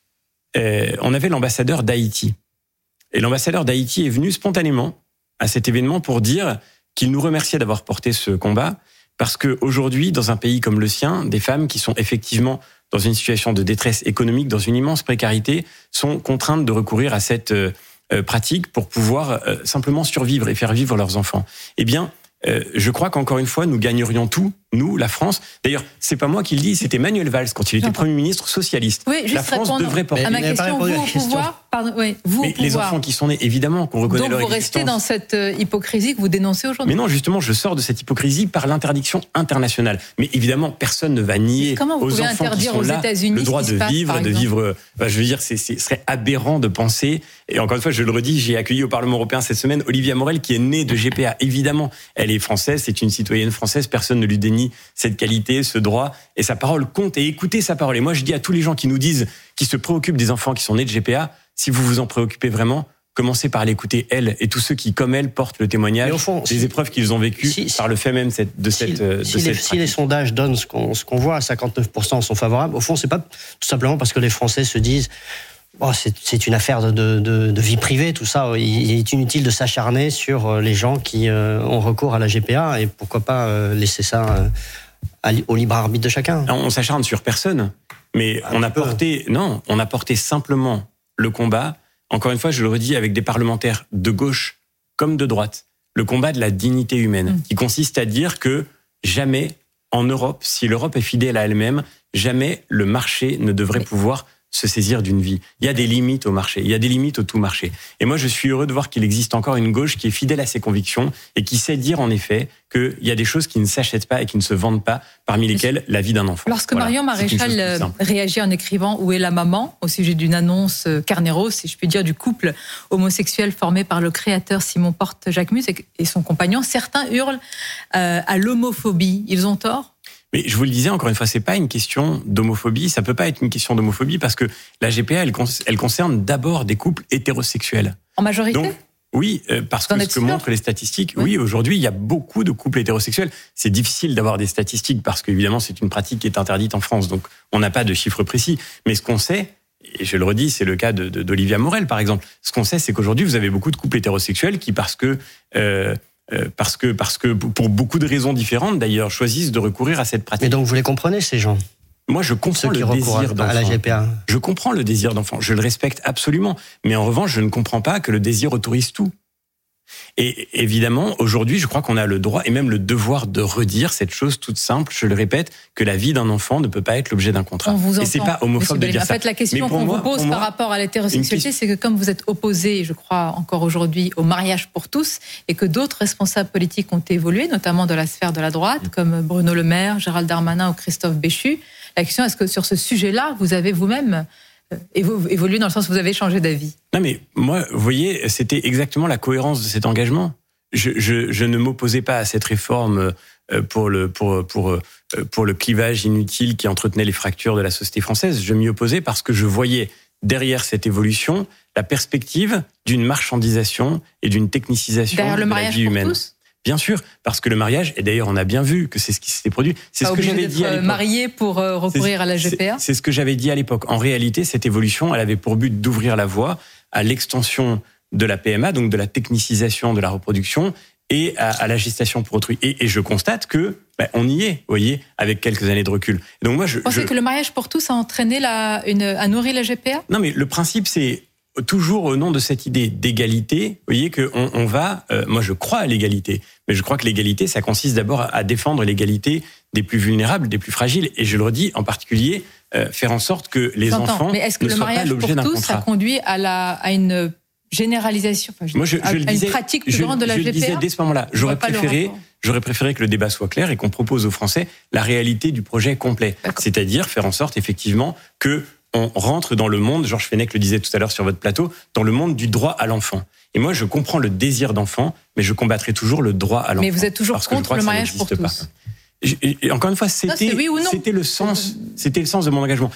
On avait l'ambassadeur d'Haïti. Et l'ambassadeur d'Haïti est venu spontanément à cet événement pour dire qu'il nous remerciait d'avoir porté ce combat, parce qu'aujourd'hui, dans un pays comme le sien, des femmes qui sont effectivement dans une situation de détresse économique, dans une immense précarité, sont contraintes de recourir à cette pratique pour pouvoir simplement survivre et faire vivre leurs enfants. Eh bien, je crois qu'encore une fois, nous gagnerions tout, nous, la France. D'ailleurs, c'est pas moi qui le dis, c'était Manuel Valls quand il était Premier ministre socialiste. Oui, la France devrait porter. À ma question, vous au pouvoir, les enfants qui sont nés, évidemment, qu'on reconnaît leur existence. Donc vous restez dans cette hypocrisie que vous dénoncez aujourd'hui. Mais non, justement, je sors de cette hypocrisie par l'interdiction internationale. Mais évidemment, personne ne va nier aux enfants qui sont là le droit de vivre. Je veux dire, ce serait aberrant de penser. Et encore une fois, je le redis, j'ai accueilli au Parlement européen cette semaine Olivia Morel, qui est née de GPA. Évidemment, elle est française, c'est une citoyenne française. Personne ne lui dénie cette qualité, ce droit, et sa parole compte, et écoutez sa parole. Et moi, je dis à tous les gens qui nous disent, qui se préoccupent des enfants qui sont nés de GPA, si vous vous en préoccupez vraiment, commencez par l'écouter, elle, et tous ceux qui, comme elle, portent le témoignage des épreuves qu'ils ont vécues par le fait même de cette pratique. Si les sondages donnent ce qu'on voit, 59% sont favorables, au fond, c'est pas tout simplement parce que les Français se disent c'est une affaire de vie privée, tout ça. Il est inutile de s'acharner sur les gens qui ont recours à la GPA, et pourquoi pas laisser ça au libre arbitre de chacun. Non, on s'acharne sur personne, mais on a porté simplement le combat, encore une fois, je le redis, avec des parlementaires de gauche comme de droite, le combat de la dignité humaine, qui consiste à dire que jamais, en Europe, si l'Europe est fidèle à elle-même, jamais le marché ne devrait pouvoir se saisir d'une vie. Il y a des limites au marché, il y a des limites au tout marché. Et moi, je suis heureux de voir qu'il existe encore une gauche qui est fidèle à ses convictions et qui sait dire en effet qu'il y a des choses qui ne s'achètent pas et qui ne se vendent pas, parmi lesquelles la vie d'un enfant. Lorsque Marion Maréchal réagit en écrivant « Où est la maman ?», au sujet d'une annonce carnet rose, si je puis dire, du couple homosexuel formé par le créateur Simon Porte-Jacquemus et son compagnon, certains hurlent à l'homophobie. Ils ont tort ? Mais je vous le disais, encore une fois, c'est pas une question d'homophobie, ça peut pas être une question d'homophobie parce que la GPA, elle concerne d'abord des couples hétérosexuels. En majorité ? Donc, oui, parce que ce que montrent les statistiques, oui, aujourd'hui, il y a beaucoup de couples hétérosexuels. C'est difficile d'avoir des statistiques parce qu'évidemment, c'est une pratique qui est interdite en France, donc on n'a pas de chiffres précis. Mais ce qu'on sait, et je le redis, c'est le cas d'Olivia Morel, par exemple, ce qu'on sait, c'est qu'aujourd'hui, vous avez beaucoup de couples hétérosexuels qui, parce que pour beaucoup de raisons différentes, d'ailleurs, choisissent de recourir à cette pratique. Et donc, vous les comprenez, ces gens ? Moi, je comprends le désir d'enfant. À la GPA. Je comprends le désir d'enfant. Je le respecte absolument. Mais en revanche, je ne comprends pas que le désir autorise tout. Et évidemment, aujourd'hui, je crois qu'on a le droit et même le devoir de redire cette chose toute simple, je le répète, que la vie d'un enfant ne peut pas être l'objet d'un contrat. Et c'est pas homophobe de dire ça. En fait, la question qu'on vous pose par rapport à l'hétérosexualité, c'est que comme vous êtes opposé, je crois encore aujourd'hui, au mariage pour tous, et que d'autres responsables politiques ont évolué, notamment de la sphère de la droite, comme Bruno Le Maire, Gérald Darmanin ou Christophe Béchu, la question, est-ce que sur ce sujet-là, vous avez vous-même évolué dans le sens où vous avez changé d'avis ? Non mais moi, vous voyez, c'était exactement la cohérence de cet engagement. je ne m'opposais pas à cette réforme pour le clivage inutile qui entretenait les fractures de la société française. Je m'y opposais parce que je voyais derrière cette évolution la perspective d'une marchandisation et d'une technicisation de la vie humaine. Tous bien sûr, parce que le mariage, et d'ailleurs on a bien vu que c'est ce qui s'était produit. C'est ce que j'avais dit à l'époque. Marié pour recourir à la GPA. C'est ce que j'avais dit à l'époque. En réalité, cette évolution, elle avait pour but d'ouvrir la voie à l'extension de la PMA, donc de la technicisation de la reproduction, et à la gestation pour autrui. Et je constate que on y est, vous voyez, avec quelques années de recul. Et donc moi, Vous pensez que le mariage pour tous a entraîné a nourri la GPA ? Non, mais le principe, c'est toujours au nom de cette idée d'égalité, vous voyez qu'on va... moi, je crois à l'égalité, mais je crois que l'égalité, ça consiste d'abord à défendre l'égalité des plus vulnérables, des plus fragiles. Et je le redis, en particulier, faire en sorte que les enfants ne soient pas l'objet d'un contrat. Mais est-ce que le mariage pour tous a conduit à une généralisation, une pratique plus grande de la GPA? Je le disais dès ce moment-là. J'aurais préféré que le débat soit clair et qu'on propose aux Français la réalité du projet complet. D'accord. C'est-à-dire faire en sorte, effectivement, que on rentre dans le monde, Georges Fenech le disait tout à l'heure sur votre plateau, dans le monde du droit à l'enfant. Et moi, je comprends le désir d'enfant, mais je combattrai toujours le droit à l'enfant. Mais vous êtes toujours contre le mariage pour tous. Et encore une fois, c'était le sens de mon engagement.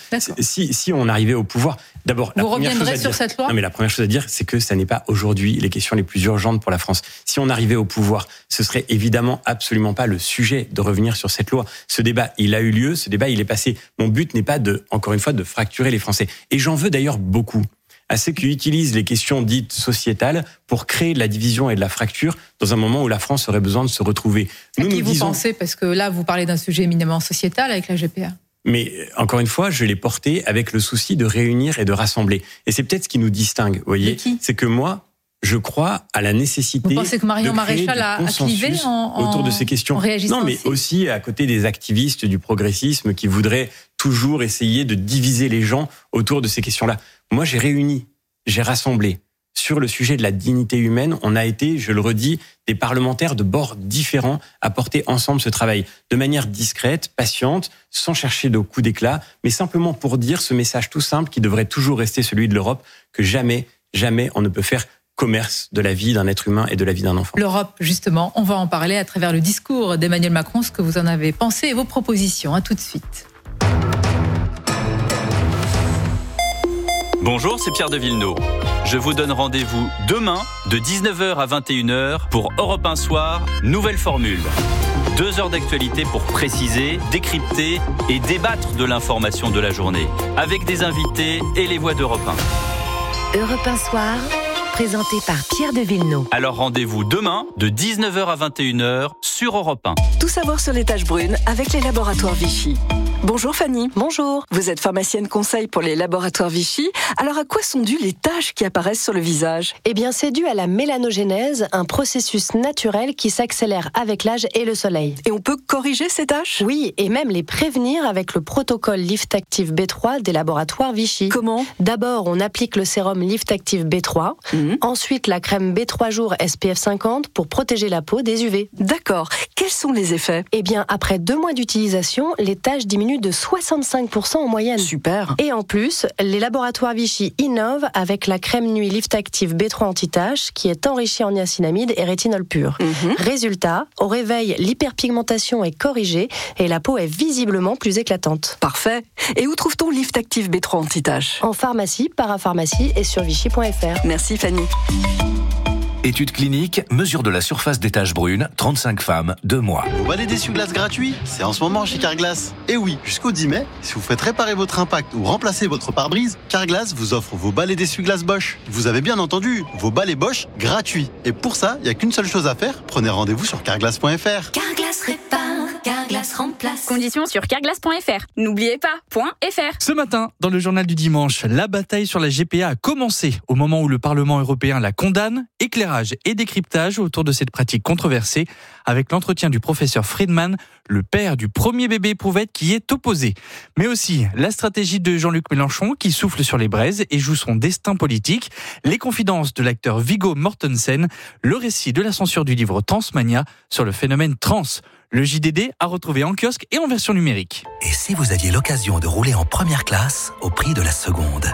Si on arrivait au pouvoir, d'abord, vous reviendrez sur cette loi. Non, mais la première chose à dire, c'est que ça n'est pas aujourd'hui les questions les plus urgentes pour la France. Si on arrivait au pouvoir, ce serait évidemment absolument pas le sujet de revenir sur cette loi. Ce débat, il a eu lieu, ce débat, il est passé. Mon but n'est pas encore une fois, de fracturer les Français. Et j'en veux d'ailleurs beaucoup à ceux qui utilisent les questions dites sociétales pour créer de la division et de la fracture dans un moment où la France aurait besoin de se retrouver. À qui vous pensez ? Parce que là, vous parlez d'un sujet éminemment sociétal avec la GPA. Mais encore une fois, je l'ai porté avec le souci de réunir et de rassembler. Et c'est peut-être ce qui nous distingue, vous voyez. C'est que moi, je crois à la nécessité de créer du consensus. Vous pensez que Marion Maréchal a clivé autour de ces questions ? Non, mais aussi à côté des activistes du progressisme qui voudraient toujours essayer de diviser les gens autour de ces questions-là. Moi, j'ai réuni, j'ai rassemblé. Sur le sujet de la dignité humaine, on a été, je le redis, des parlementaires de bords différents à porter ensemble ce travail, de manière discrète, patiente, sans chercher de coups d'éclat, mais simplement pour dire ce message tout simple qui devrait toujours rester celui de l'Europe, que jamais, jamais on ne peut faire commerce de la vie d'un être humain et de la vie d'un enfant. L'Europe, justement, on va en parler à travers le discours d'Emmanuel Macron, ce que vous en avez pensé et vos propositions. À tout de suite. Bonjour, c'est Pierre de Villeneuve. Je vous donne rendez-vous demain de 19h à 21h pour Europe 1 Soir, nouvelle formule. 2 heures d'actualité pour préciser, décrypter et débattre de l'information de la journée. Avec des invités et les voix d'Europe 1. Europe 1 Soir, présenté par Pierre de Villeneuve. Alors rendez-vous demain de 19h à 21h sur Europe 1. Tout savoir sur les taches brunes avec les laboratoires Vichy. Bonjour Fanny. Bonjour. Vous êtes pharmacienne conseil pour les laboratoires Vichy. Alors à quoi sont dues les taches qui apparaissent sur le visage ? Eh bien c'est dû à la mélanogénèse, un processus naturel qui s'accélère avec l'âge et le soleil. Et on peut corriger ces taches ? Oui, et même les prévenir avec le protocole Lift Active B3 des laboratoires Vichy. Comment ? D'abord, on applique le sérum Lift Active B3, ensuite la crème B3 jours SPF 50 pour protéger la peau des UV. D'accord. Quels sont les effets ? Eh bien après 2 mois d'utilisation, les taches diminuent de 65% en moyenne. Super. Et en plus, les laboratoires Vichy innovent avec la crème nuit Lift Active B3 anti-taches qui est enrichie en niacinamide et rétinol pur. Résultat, au réveil, l'hyperpigmentation est corrigée et la peau est visiblement plus éclatante. Parfait. Et où trouve-t-on Lift Active B3 anti-taches ? En pharmacie, parapharmacie et sur vichy.fr. Merci Fanny. Étude clinique, mesure de la surface des taches brunes, 35 femmes, 2 mois. Vous balai d'essuie-glace gratuit, c'est en ce moment chez Carglass. Et oui, jusqu'au 10 mai, si vous faites réparer votre impact ou remplacer votre pare-brise, Carglass vous offre vos balais d'essuie-glace Bosch. Vous avez bien entendu, vos balais Bosch gratuits. Et pour ça, il n'y a qu'une seule chose à faire, prenez rendez-vous sur carglass.fr. Carglass répare, Carglass remplace. Conditions sur carglass.fr. N'oubliez pas, .fr. Ce matin, dans le journal du dimanche, la bataille sur la GPA a commencé au moment où le Parlement européen la condamne. Éclairage et décryptage autour de cette pratique controversée avec l'entretien du professeur Friedman, le père du premier bébé éprouvette qui est opposé. Mais aussi la stratégie de Jean-Luc Mélenchon qui souffle sur les braises et joue son destin politique, les confidences de l'acteur Viggo Mortensen, le récit de la censure du livre Transmania sur le phénomène trans. Le JDD a retrouvé en kiosque et en version numérique. Et si vous aviez l'occasion de rouler en première classe au prix de la seconde ?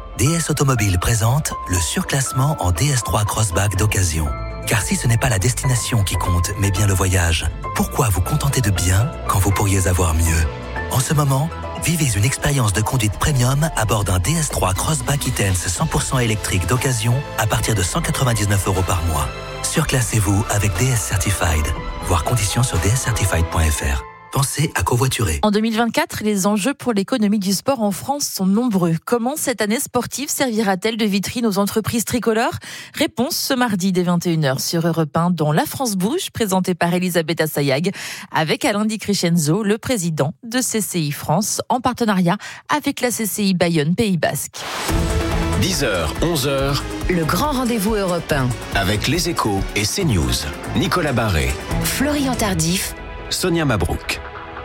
DS Automobile présente le surclassement en DS3 Crossback d'occasion. Car si ce n'est pas la destination qui compte, mais bien le voyage, pourquoi vous contenter de bien quand vous pourriez avoir mieux ? En ce moment, vivez une expérience de conduite premium à bord d'un DS3 Crossback E-Tense 100% électrique d'occasion à partir de 199 € par mois. Surclassez-vous avec DS Certified. Voir conditions sur dscertified.fr. Pensez à covoiturer. En 2024, les enjeux pour l'économie du sport en France sont nombreux. Comment cette année sportive servira-t-elle de vitrine aux entreprises tricolores ? Réponse ce mardi dès 21h sur Europe 1 dans La France bouge, présentée par Elisabeth Assayag, avec Alain Di Crescenzo, le président de CCI France, en partenariat avec la CCI Bayonne Pays Basque. 10h, 11h, Le grand rendez-vous européen. avec Les Échos et CNews. Nicolas Barré, Florian Tardif. Sonia Mabrouk.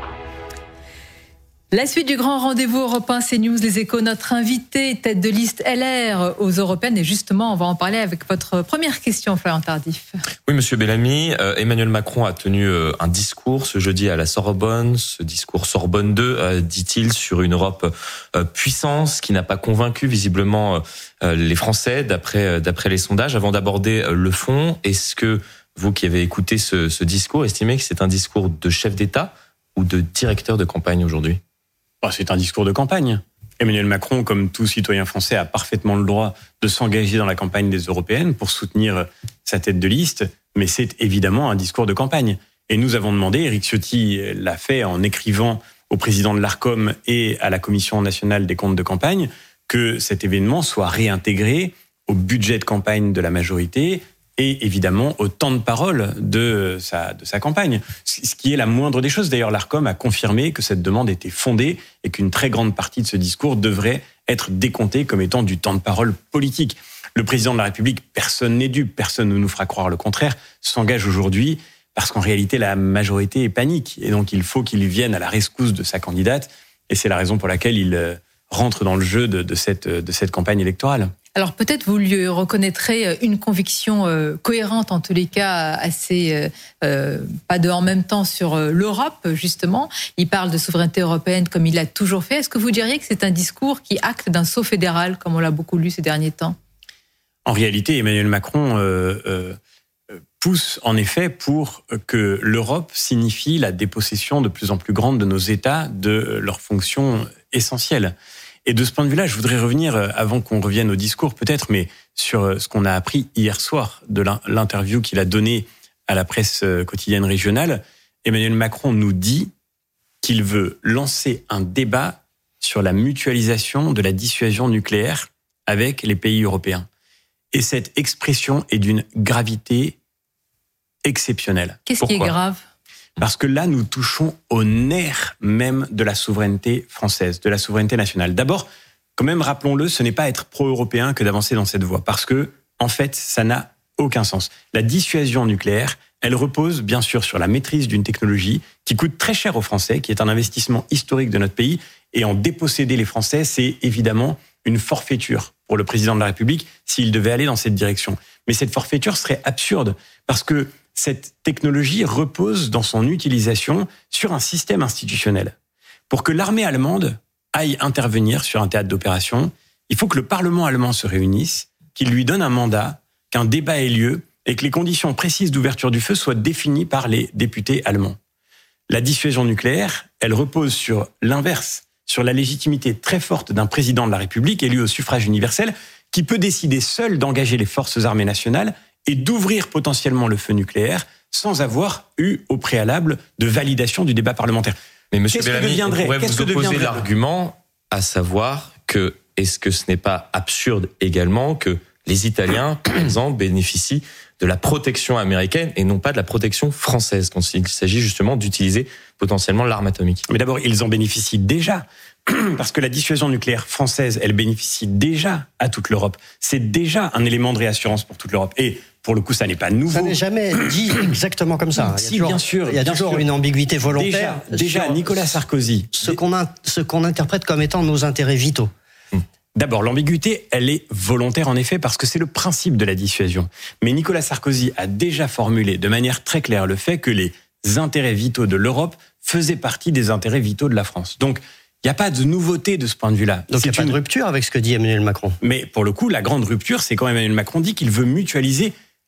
La suite du grand rendez-vous européen CNews, Les Échos, notre invité, tête de liste LR aux européennes. Et justement, on va en parler avec votre première question, Florian Tardif. Oui, monsieur Bellamy, Emmanuel Macron a tenu un discours ce jeudi à la Sorbonne. Ce discours Sorbonne 2, dit-il, sur une Europe puissance qui n'a pas convaincu visiblement les Français d'après les sondages. Avant d'aborder le fond, est-ce que vous qui avez écouté ce discours estimez que c'est un discours de chef d'État ou de directeur de campagne aujourd'hui ? C'est un discours de campagne. Emmanuel Macron, comme tout citoyen français, a parfaitement le droit de s'engager dans la campagne des européennes pour soutenir sa tête de liste, mais c'est évidemment un discours de campagne. Et nous avons demandé, Éric Ciotti l'a fait en écrivant au président de l'ARCOM et à la Commission nationale des comptes de campagne, que cet événement soit réintégré au budget de campagne de la majorité et évidemment au temps de parole de sa campagne. Ce qui est la moindre des choses. D'ailleurs, l'ARCOM a confirmé que cette demande était fondée et qu'une très grande partie de ce discours devrait être décomptée comme étant du temps de parole politique. Le président de la République, personne n'est dupe, personne ne nous fera croire le contraire, s'engage aujourd'hui parce qu'en réalité, la majorité est panique. Et donc, il faut qu'il vienne à la rescousse de sa candidate. Et c'est la raison pour laquelle il rentre dans le jeu de cette campagne électorale. Alors peut-être vous lui reconnaîtrez une conviction cohérente, en tous les cas assez pas de en même temps sur l'Europe, justement. Il parle de souveraineté européenne comme il l'a toujours fait. Est-ce que vous diriez que c'est un discours qui acte d'un saut fédéral, comme on l'a beaucoup lu ces derniers temps ? En réalité, Emmanuel Macron pousse en effet pour que l'Europe signifie la dépossession de plus en plus grande de nos États de leurs fonctions essentielles. Et de ce point de vue-là, je voudrais revenir, avant qu'on revienne au discours peut-être, mais sur ce qu'on a appris hier soir de l'interview qu'il a donnée à la presse quotidienne régionale. Emmanuel Macron nous dit qu'il veut lancer un débat sur la mutualisation de la dissuasion nucléaire avec les pays européens. Et cette expression est d'une gravité exceptionnelle. Qu'est-ce qui est grave ? Parce que là, nous touchons au nerf même de la souveraineté française, de la souveraineté nationale. D'abord, quand même, rappelons-le, ce n'est pas être pro-européen que d'avancer dans cette voie. Parce que, en fait, ça n'a aucun sens. La dissuasion nucléaire, elle repose bien sûr sur la maîtrise d'une technologie qui coûte très cher aux Français, qui est un investissement historique de notre pays. Et en déposséder les Français, c'est évidemment une forfaiture pour le président de la République s'il devait aller dans cette direction. Mais cette forfaiture serait absurde parce que cette technologie repose dans son utilisation sur un système institutionnel. Pour que l'armée allemande aille intervenir sur un théâtre d'opération, il faut que le Parlement allemand se réunisse, qu'il lui donne un mandat, qu'un débat ait lieu et que les conditions précises d'ouverture du feu soient définies par les députés allemands. La dissuasion nucléaire, elle repose sur l'inverse, sur la légitimité très forte d'un président de la République élu au suffrage universel qui peut décider seul d'engager les forces armées nationales et d'ouvrir potentiellement le feu nucléaire sans avoir eu au préalable de validation du débat parlementaire. Mais monsieur Bellamy, on pourrait vous opposer l'argument, à savoir que est-ce que ce n'est pas absurde également que les Italiens, par exemple, bénéficient de la protection américaine et non pas de la protection française quand il s'agit justement d'utiliser potentiellement l'arme atomique. Mais d'abord, ils en bénéficient déjà. Parce que la dissuasion nucléaire française, elle bénéficie déjà à toute l'Europe. C'est déjà un élément de réassurance pour toute l'Europe. Et pour le coup, ça n'est pas nouveau. Ça n'est jamais dit exactement comme ça. Si, bien sûr. Il y a toujours une ambiguïté volontaire. Déjà Nicolas Sarkozy. Ce qu'on interprète comme étant nos intérêts vitaux. D'abord, l'ambiguïté, elle est volontaire en effet parce que c'est le principe de la dissuasion. Mais Nicolas Sarkozy a déjà formulé de manière très claire le fait que les intérêts vitaux de l'Europe faisaient partie des intérêts vitaux de la France. Donc, il n'y a pas de nouveauté de ce point de vue-là. Donc il n'y a pas de rupture avec ce que dit Emmanuel Macron. Mais pour le coup, la grande rupture, c'est quand Emmanuel Macron dit qu'il veut mutualiser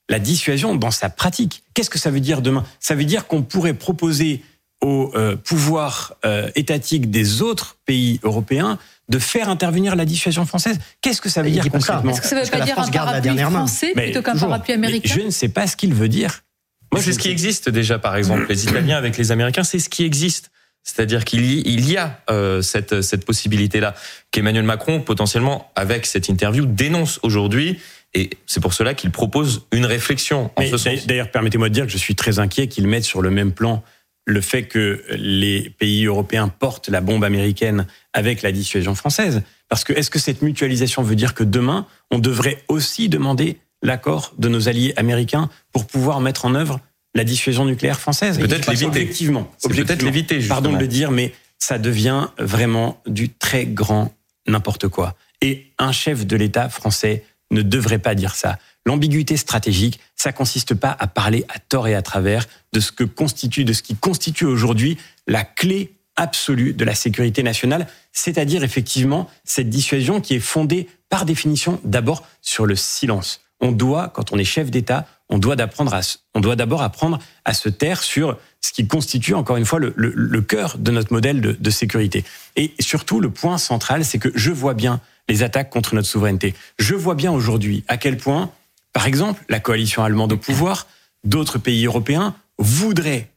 la dissuasion dans sa pratique. Qu'est-ce que ça veut dire demain ? Ça veut dire qu'on pourrait proposer aux pouvoirs étatiques des autres pays européens de faire intervenir la dissuasion française. Qu'est-ce que ça veut dire concrètement ? Est-ce que ça veut pas dire un parapluie français plutôt qu'un parapluie américain ? Je ne sais pas ce qu'il veut dire. Moi, c'est ce qui existe déjà, par exemple, les Italiens avec les Américains, c'est ce qui existe. C'est-à-dire qu'il y a cette possibilité-là qu'Emmanuel Macron, potentiellement, avec cette interview, dénonce aujourd'hui. Et c'est pour cela qu'il propose une réflexion en ce sens. D'ailleurs, permettez-moi de dire que je suis très inquiet qu'ils mettent sur le même plan le fait que les pays européens portent la bombe américaine avec la dissuasion française. Parce que est-ce que cette mutualisation veut dire que demain, on devrait aussi demander l'accord de nos alliés américains pour pouvoir mettre en œuvre la dissuasion nucléaire française ? Peut-être l'éviter. Objectivement. Peut-être l'éviter, justement. Pardon de le dire, mais ça devient vraiment du très grand n'importe quoi. Et un chef de l'État français ne devrait pas dire ça. L'ambiguïté stratégique, ça consiste pas à parler à tort et à travers de ce qui constitue aujourd'hui la clé absolue de la sécurité nationale, c'est-à-dire effectivement cette dissuasion qui est fondée par définition d'abord sur le silence. On doit, quand on est chef d'État, on doit d'abord apprendre à se taire sur ce qui constitue, encore une fois, le cœur de notre modèle de sécurité. Et surtout, le point central, c'est que je vois bien les attaques contre notre souveraineté. Je vois bien aujourd'hui à quel point, par exemple, la coalition allemande au pouvoir, d'autres pays européens voudraient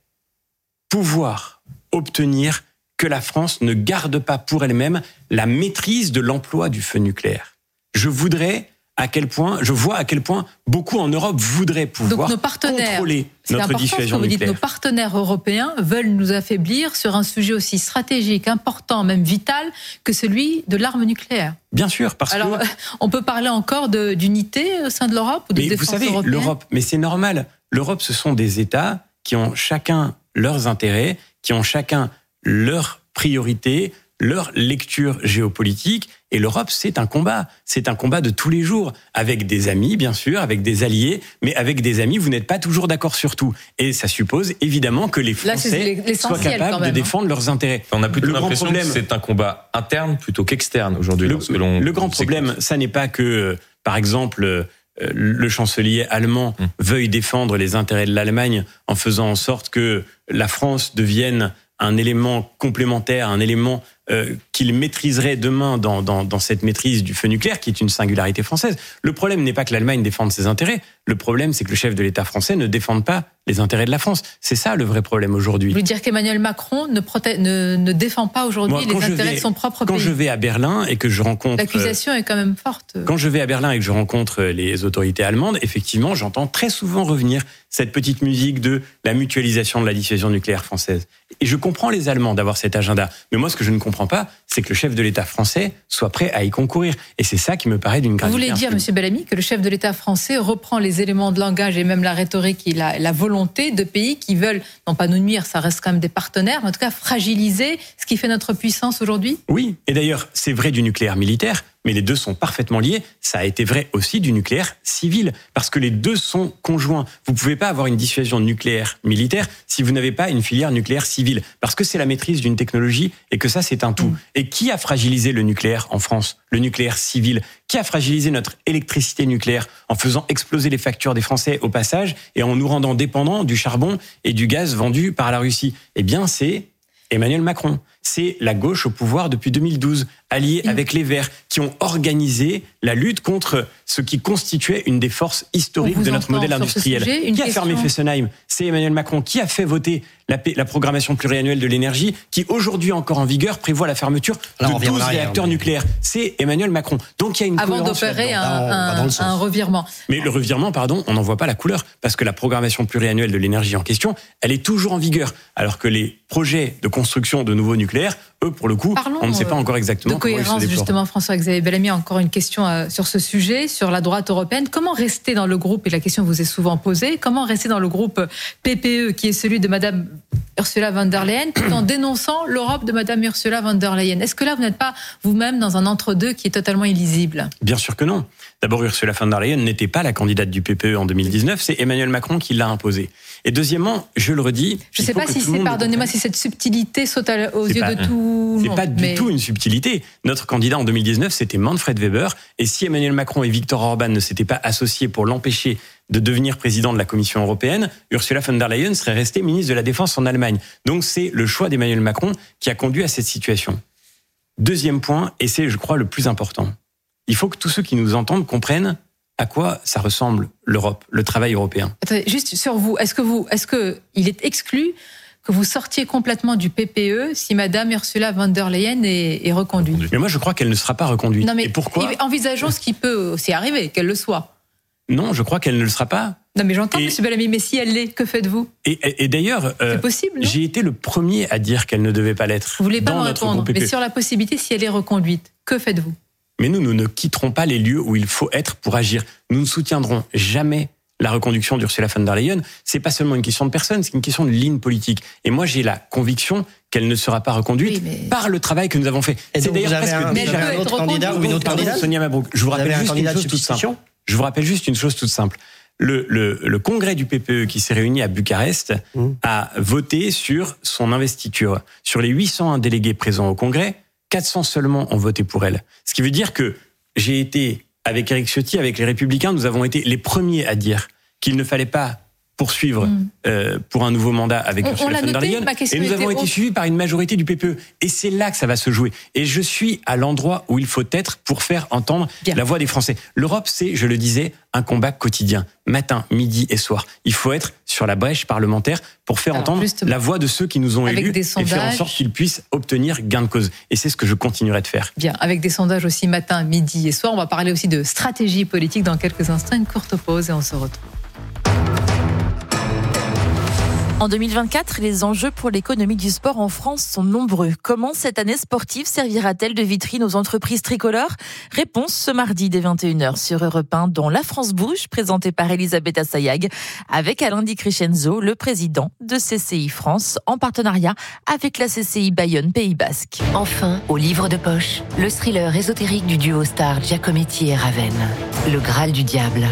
pouvoir obtenir que la France ne garde pas pour elle-même la maîtrise de l'emploi du feu nucléaire. Je vois à quel point beaucoup en Europe voudraient pouvoir contrôler notre dissuasion nucléaire. Dites, nos partenaires européens veulent nous affaiblir sur un sujet aussi stratégique, important, même vital, que celui de l'arme nucléaire. Bien sûr, on peut parler encore d'unité au sein de l'Europe ou de défense européenne ? Vous savez, l'Europe, mais c'est normal. L'Europe, ce sont des États qui ont chacun leurs intérêts, qui ont chacun leurs priorités, leur lecture géopolitique. Et l'Europe, c'est un combat. C'est un combat de tous les jours. Avec des amis, bien sûr, avec des alliés. Mais avec des amis, vous n'êtes pas toujours d'accord sur tout. Et ça suppose évidemment que les Français soient capables de défendre leurs intérêts. On a plutôt l'impression que c'est un combat interne plutôt qu'externe aujourd'hui. Le grand problème, ça n'est pas que, par exemple, le chancelier allemand veuille défendre les intérêts de l'Allemagne en faisant en sorte que la France devienne un élément complémentaire, un élément qu'il maîtriserait demain dans cette maîtrise du feu nucléaire, qui est une singularité française. Le problème n'est pas que l'Allemagne défende ses intérêts, le problème c'est que le chef de l'État français ne défende pas les intérêts de la France. C'est ça le vrai problème aujourd'hui. Vous voulez dire qu'Emmanuel Macron ne défend pas aujourd'hui les intérêts de son propre pays ? Quand je vais à Berlin et que je rencontre... L'accusation est quand même forte. Quand je vais à Berlin et que je rencontre les autorités allemandes, effectivement, j'entends très souvent revenir cette petite musique de la mutualisation de la dissuasion nucléaire française. Et je comprends les Allemands d'avoir cet agenda. Mais moi, ce que je ne comprends pas, c'est que le chef de l'État français soit prêt à y concourir. Et c'est ça qui me paraît d'une gravité. Vous voulez dire, M. Bellamy, que le chef de l'État français reprend les éléments de langage et même la rhétorique et la volonté de pays qui veulent, non pas nous nuire, ça reste quand même des partenaires, mais en tout cas fragiliser ce qui fait notre puissance aujourd'hui ? Oui, et d'ailleurs, c'est vrai du nucléaire militaire, mais les deux sont parfaitement liés. Ça a été vrai aussi du nucléaire civil, parce que les deux sont conjoints. Vous ne pouvez pas avoir une dissuasion nucléaire militaire si vous n'avez pas une filière nucléaire civile, parce que c'est la maîtrise d'une technologie et que ça, c'est un tout. Et qui a fragilisé le nucléaire en France ? Le nucléaire civil. Qui a fragilisé notre électricité nucléaire en faisant exploser les factures des Français au passage et en nous rendant dépendants du charbon et du gaz vendu par la Russie ? Eh bien, c'est Emmanuel Macron. C'est la gauche au pouvoir depuis 2012, alliée avec les Verts, qui ont organisé la lutte contre ce qui constituait une des forces historiques de notre modèle industriel. Qui a fermé Fessenheim ? C'est Emmanuel Macron. Qui a fait voter la programmation pluriannuelle de l'énergie, qui aujourd'hui encore en vigueur prévoit la fermeture de 12 réacteurs nucléaires ? C'est Emmanuel Macron. Donc il y a une avant d'opérer un revirement. Mais le revirement, on n'en voit pas la couleur, parce que la programmation pluriannuelle de l'énergie en question, elle est toujours en vigueur, alors que les projets de construction de nouveaux nucléaires, eux, pour le coup, on ne sait pas encore exactement comment ils se déploient. De cohérence, justement, François-Xavier Bellamy, encore une question sur ce sujet, sur la droite européenne. Comment rester dans le groupe, et la question vous est souvent posée, comment rester dans le groupe PPE, qui est celui de Madame Ursula von der Leyen, tout en dénonçant l'Europe de Madame Ursula von der Leyen ? Est-ce que là, vous n'êtes pas vous-même dans un entre-deux qui est totalement illisible ? Bien sûr que non. D'abord, Ursula von der Leyen n'était pas la candidate du PPE en 2019, c'est Emmanuel Macron qui l'a imposée. Et deuxièmement, je le redis... Je ne sais pas si c'est, pardonnez-moi, si cette subtilité saute aux yeux de tout le monde. C'est pas du tout une subtilité. Notre candidat en 2019, c'était Manfred Weber. Et si Emmanuel Macron et Viktor Orban ne s'étaient pas associés pour l'empêcher de devenir président de la Commission européenne, Ursula von der Leyen serait restée ministre de la Défense en Allemagne. Donc c'est le choix d'Emmanuel Macron qui a conduit à cette situation. Deuxième point, et c'est, je crois, le plus important. Il faut que tous ceux qui nous entendent comprennent à quoi ça ressemble l'Europe, le travail européen. Attendez, juste sur vous, est-ce que il est exclu que vous sortiez complètement du PPE si Madame Ursula von der Leyen est reconduite? Mais moi, je crois qu'elle ne sera pas reconduite. Non, mais et pourquoi? Envisageons ce qui peut aussi arriver, qu'elle le soit. Non, je crois qu'elle ne le sera pas. Non, mais j'entends, Monsieur Bellamy, mais si elle l'est, que faites-vous? Et d'ailleurs, c'est possible, non? J'ai été le premier à dire qu'elle ne devait pas l'être. Vous voulez pas me répondre, mais sur la possibilité, si elle est reconduite, que faites-vous? Mais nous ne quitterons pas les lieux où il faut être pour agir. Nous ne soutiendrons jamais la reconduction d'Ursula von der Leyen. C'est pas seulement une question de personne, c'est une question de ligne politique. Et moi, j'ai la conviction qu'elle ne sera pas reconduite par le travail que nous avons fait. Et c'est d'ailleurs presque déjà un autre candidat ou une autre candidate. Sonia Mabrouk, je vous rappelle juste une chose toute simple. Je vous rappelle juste une chose toute simple. Le congrès du PPE qui s'est réuni à Bucarest a voté sur son investiture. Sur les 801 délégués présents au congrès, 400 seulement ont voté pour elle. Ce qui veut dire que j'ai été, avec Éric Ciotti, avec les Républicains, nous avons été les premiers à dire qu'il ne fallait pas poursuivre pour un nouveau mandat avec Ursula von der Leyen. Et nous avons été suivis par une majorité du PPE. Et c'est là que ça va se jouer. Et je suis à l'endroit où il faut être pour faire entendre la voix des Français. L'Europe, c'est, je le disais, un combat quotidien, matin, midi et soir. Il faut être sur la brèche parlementaire pour faire entendre la voix de ceux qui nous ont élus et faire en sorte qu'ils puissent obtenir gain de cause. Et c'est ce que je continuerai de faire. Bien, avec des sondages aussi matin, midi et soir. On va parler aussi de stratégie politique dans quelques instants. Une courte pause et on se retrouve. En 2024, les enjeux pour l'économie du sport en France sont nombreux. Comment cette année sportive servira-t-elle de vitrine aux entreprises tricolores? Réponse ce mardi dès 21h sur Europe 1 dans La France bouge, présenté par Elisabeth Assayag, avec Alain Di Crescenzo, le président de CCI France, en partenariat avec la CCI Bayonne Pays Basque. Enfin, au livre de poche, le thriller ésotérique du duo star Giacometti et Raven. Le Graal du diable.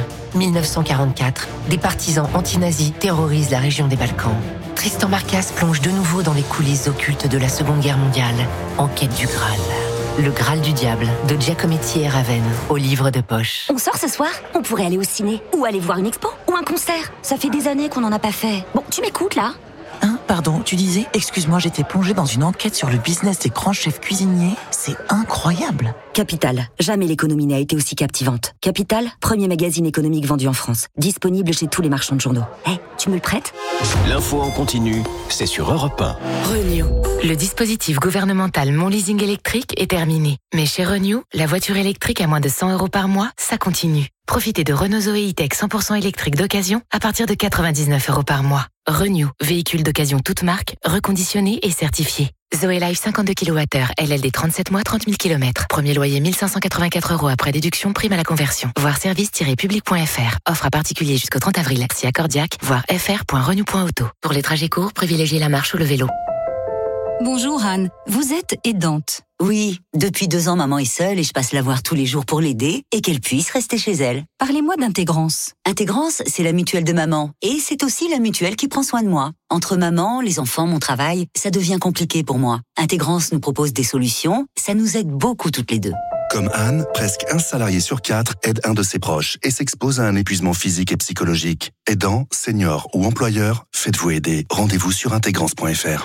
1944, des partisans anti-nazis terrorisent la région des Balkans. Tristan Marcas plonge de nouveau dans les coulisses occultes de la Seconde Guerre mondiale, en quête du Graal. Le Graal du diable, de Giacometti et Raven, au livre de poche. On sort ce soir? On pourrait aller au ciné, ou aller voir une expo, ou un concert. Ça fait des années qu'on n'en a pas fait. Bon, tu m'écoutes là? Pardon, tu disais? Excuse-moi, j'étais plongée dans une enquête sur le business des grands chefs cuisiniers. C'est incroyable. Capital, jamais l'économie n'a été aussi captivante. Capital, premier magazine économique vendu en France. Disponible chez tous les marchands de journaux. Tu me le prêtes? L'info en continu, c'est sur Europe 1. Renew. Le dispositif gouvernemental Mon Leasing électrique est terminé. Mais chez Renew, la voiture électrique à moins de 100 € par mois, ça continue. Profitez de Renault Zoé E-Tech 100% électrique d'occasion à partir de 99 € par mois. Renew, véhicule d'occasion toute marque, reconditionné et certifié. Zoé Life 52 kWh, LLD 37 mois, 30 000 km. Premier loyer 1584 € après déduction, prime à la conversion. Voir service-public.fr. Offre à particulier jusqu'au 30 avril. Si accordiaque, voir fr.renew.auto. Pour les trajets courts, privilégiez la marche ou le vélo. Bonjour Anne, vous êtes aidante? Oui, depuis 2 ans maman est seule et je passe la voir tous les jours pour l'aider et qu'elle puisse rester chez elle. Parlez-moi d'Intégrance. Intégrance, c'est la mutuelle de maman et c'est aussi la mutuelle qui prend soin de moi. Entre maman, les enfants, mon travail, ça devient compliqué pour moi. Intégrance nous propose des solutions, ça nous aide beaucoup toutes les deux. Comme Anne, presque un salarié sur 4 aide un de ses proches et s'expose à un épuisement physique et psychologique. Aidant, senior ou employeur, faites-vous aider. Rendez-vous sur intégrance.fr.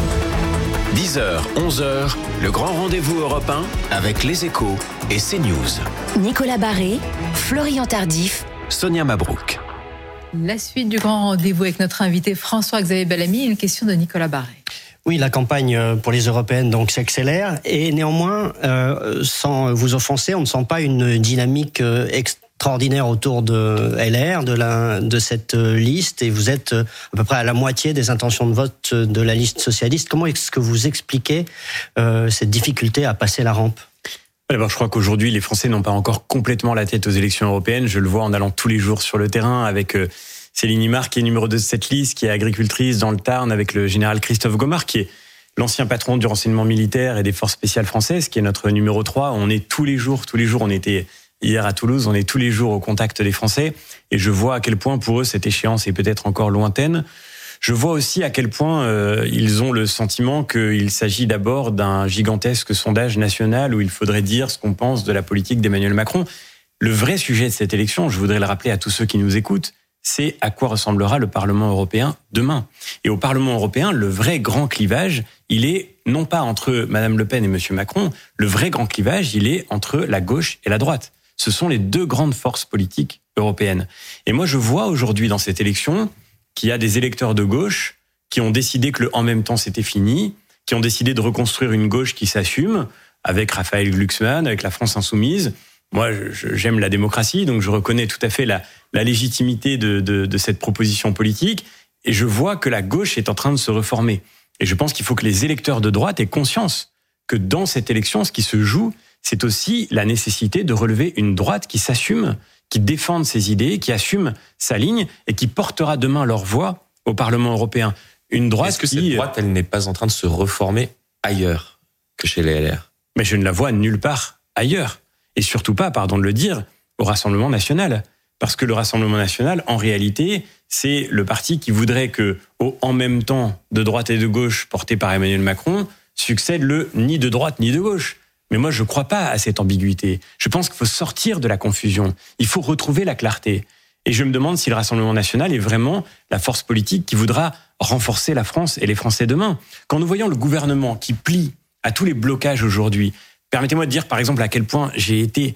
10h, 11h, le grand rendez-vous Europe 1 avec Les Échos et CNews. Nicolas Barré, Florian Tardif, Sonia Mabrouk. La suite du grand rendez-vous avec notre invité François-Xavier Bellamy, une question de Nicolas Barré. Oui, la campagne pour les européennes donc s'accélère et néanmoins, sans vous offenser, on ne sent pas une dynamique extraordinaire autour de LR, de cette liste, et vous êtes à peu près à la moitié des intentions de vote de la liste socialiste. Comment est-ce que vous expliquez cette difficulté à passer la rampe ? D'abord, je crois qu'aujourd'hui, les Français n'ont pas encore complètement la tête aux élections européennes. Je le vois en allant tous les jours sur le terrain avec Céline Imard, qui est numéro 2 de cette liste, qui est agricultrice dans le Tarn, avec le général Christophe Gomard, qui est l'ancien patron du renseignement militaire et des forces spéciales françaises, qui est notre numéro 3. On est tous les jours, on était hier à Toulouse, on est tous les jours au contact des Français. Et je vois à quel point pour eux, cette échéance est peut-être encore lointaine. Je vois aussi à quel point ils ont le sentiment qu'il s'agit d'abord d'un gigantesque sondage national où il faudrait dire ce qu'on pense de la politique d'Emmanuel Macron. Le vrai sujet de cette élection, je voudrais le rappeler à tous ceux qui nous écoutent, c'est à quoi ressemblera le Parlement européen demain. Et au Parlement européen, le vrai grand clivage, il est non pas entre Madame Le Pen et Monsieur Macron, le vrai grand clivage, il est entre la gauche et la droite. Ce sont les deux grandes forces politiques européennes. Et moi, je vois aujourd'hui dans cette élection qu'il y a des électeurs de gauche qui ont décidé que le « en même temps » c'était fini, qui ont décidé de reconstruire une gauche qui s'assume, avec Raphaël Glucksmann, avec la France Insoumise. Moi, j'aime la démocratie, donc je reconnais tout à fait la légitimité de cette proposition politique, et je vois que la gauche est en train de se reformer. Et je pense qu'il faut que les électeurs de droite aient conscience que dans cette élection, ce qui se joue, c'est aussi la nécessité de relever une droite qui s'assume, qui défende ses idées, qui assume sa ligne, et qui portera demain leur voix au Parlement européen. Une droite Est-ce que cette droite, elle n'est pas en train de se reformer ailleurs que chez les LR ? Mais je ne la vois nulle part ailleurs. Et surtout pas, pardon de le dire, au Rassemblement national. Parce que le Rassemblement national, en réalité, c'est le parti qui voudrait que, au en même temps de droite et de gauche porté par Emmanuel Macron, succède le ni de droite ni de gauche. Mais moi, je ne crois pas à cette ambiguïté. Je pense qu'il faut sortir de la confusion. Il faut retrouver la clarté. Et je me demande si le Rassemblement national est vraiment la force politique qui voudra renforcer la France et les Français demain. Quand nous voyons le gouvernement qui plie à tous les blocages aujourd'hui, permettez-moi de dire, par exemple, à quel point j'ai été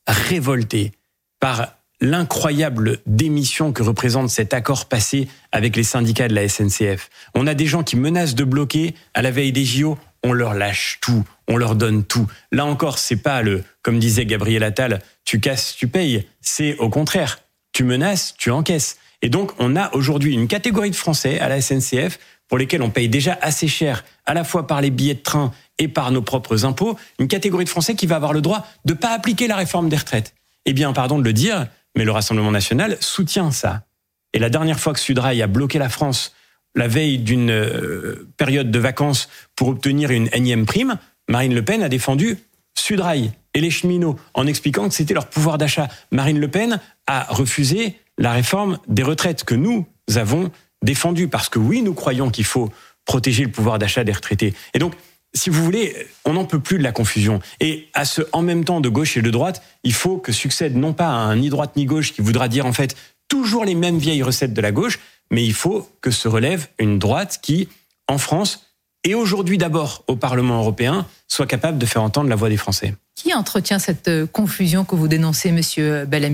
révolté par l'incroyable démission que représente cet accord passé avec les syndicats de la SNCF. On a des gens qui menacent de bloquer à la veille des JO. On leur lâche tout, on leur donne tout. Là encore, c'est pas comme disait Gabriel Attal, tu casses, tu payes. C'est au contraire, tu menaces, tu encaisses. Et donc, on a aujourd'hui une catégorie de Français à la SNCF pour lesquels on paye déjà assez cher, à la fois par les billets de train et par nos propres impôts, une catégorie de Français qui va avoir le droit de ne pas appliquer la réforme des retraites. Eh bien, pardon de le dire, mais le Rassemblement national soutient ça. Et la dernière fois que Sudrail a bloqué la France la veille d'une période de vacances pour obtenir une énième prime, Marine Le Pen a défendu Sudrail et les cheminots en expliquant que c'était leur pouvoir d'achat. Marine Le Pen a refusé la réforme des retraites que nous avons défendue parce que oui, nous croyons qu'il faut protéger le pouvoir d'achat des retraités. Et donc, si vous voulez, on n'en peut plus de la confusion. Et à ce en même temps de gauche et de droite, il faut que succède non pas un ni droite ni gauche qui voudra dire en fait toujours les mêmes vieilles recettes de la gauche, mais il faut que se relève une droite qui, en France, et aujourd'hui d'abord au Parlement européen, soit capable de faire entendre la voix des Français. Qui entretient cette confusion que vous dénoncez, Monsieur Bellamy ?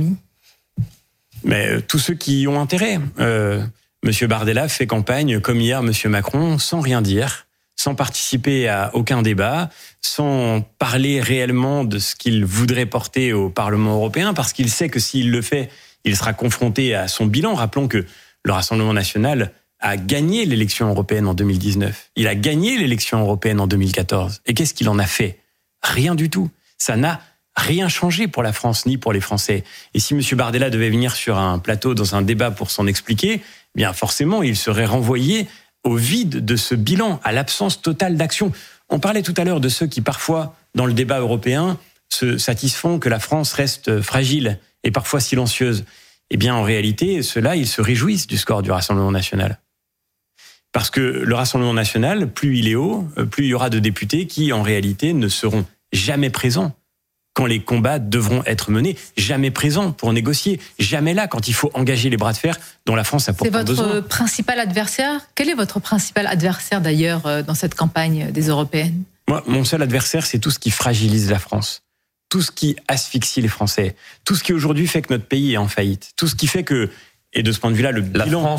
Mais tous ceux qui y ont intérêt. Monsieur Bardella fait campagne, comme hier Monsieur Macron, sans rien dire, sans participer à aucun débat, sans parler réellement de ce qu'il voudrait porter au Parlement européen, parce qu'il sait que s'il le fait, il sera confronté à son bilan. Rappelons que le Rassemblement national a gagné l'élection européenne en 2019. Il a gagné l'élection européenne en 2014. Et qu'est-ce qu'il en a fait ? Rien du tout. Ça n'a rien changé pour la France ni pour les Français. Et si M. Bardella devait venir sur un plateau dans un débat pour s'en expliquer, eh bien forcément, il serait renvoyé au vide de ce bilan, à l'absence totale d'action. On parlait tout à l'heure de ceux qui, parfois, dans le débat européen, se satisfont que la France reste fragile et parfois silencieuse. Eh bien, en réalité, ceux-là, ils se réjouissent du score du Rassemblement national. Parce que le Rassemblement national, plus il est haut, plus il y aura de députés qui, en réalité, ne seront jamais présents quand les combats devront être menés, jamais présents pour négocier, jamais là quand il faut engager les bras de fer dont la France a pourtant besoin. C'est votre principal adversaire ? Quel est votre principal adversaire d'ailleurs dans cette campagne des européennes ? Moi, mon seul adversaire, c'est tout ce qui fragilise la France. Tout ce qui asphyxie les Français. Tout ce qui aujourd'hui fait que notre pays est en faillite. Tout ce qui fait que, et de ce point de vue-là, le bilan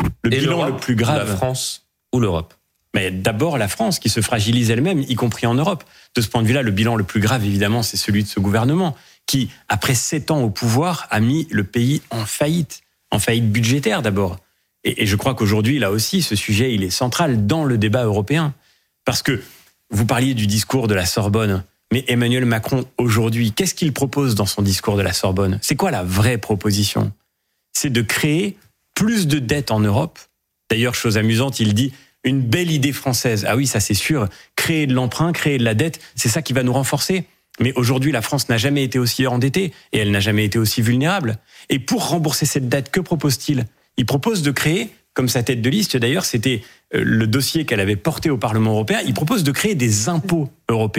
le plus grave. La France ou l'Europe ? Mais d'abord la France qui se fragilise elle-même, y compris en Europe. De ce point de vue-là, le bilan le plus grave, évidemment, c'est celui de ce gouvernement qui, après 7 ans au pouvoir, a mis le pays en faillite budgétaire d'abord. Et je crois qu'aujourd'hui, là aussi, ce sujet, il est central dans le débat européen. Parce que vous parliez du discours de la Sorbonne, mais Emmanuel Macron, aujourd'hui, qu'est-ce qu'il propose dans son discours de la Sorbonne ? C'est quoi la vraie proposition ? C'est de créer plus de dettes en Europe. D'ailleurs, chose amusante, il dit une belle idée française. Ah oui, ça c'est sûr. Créer de l'emprunt, créer de la dette, c'est ça qui va nous renforcer. Mais aujourd'hui, la France n'a jamais été aussi endettée et elle n'a jamais été aussi vulnérable. Et pour rembourser cette dette, que propose-t-il ? Il propose de créer, comme sa tête de liste d'ailleurs, c'était le dossier qu'elle avait porté au Parlement européen, il propose de créer des impôts européens.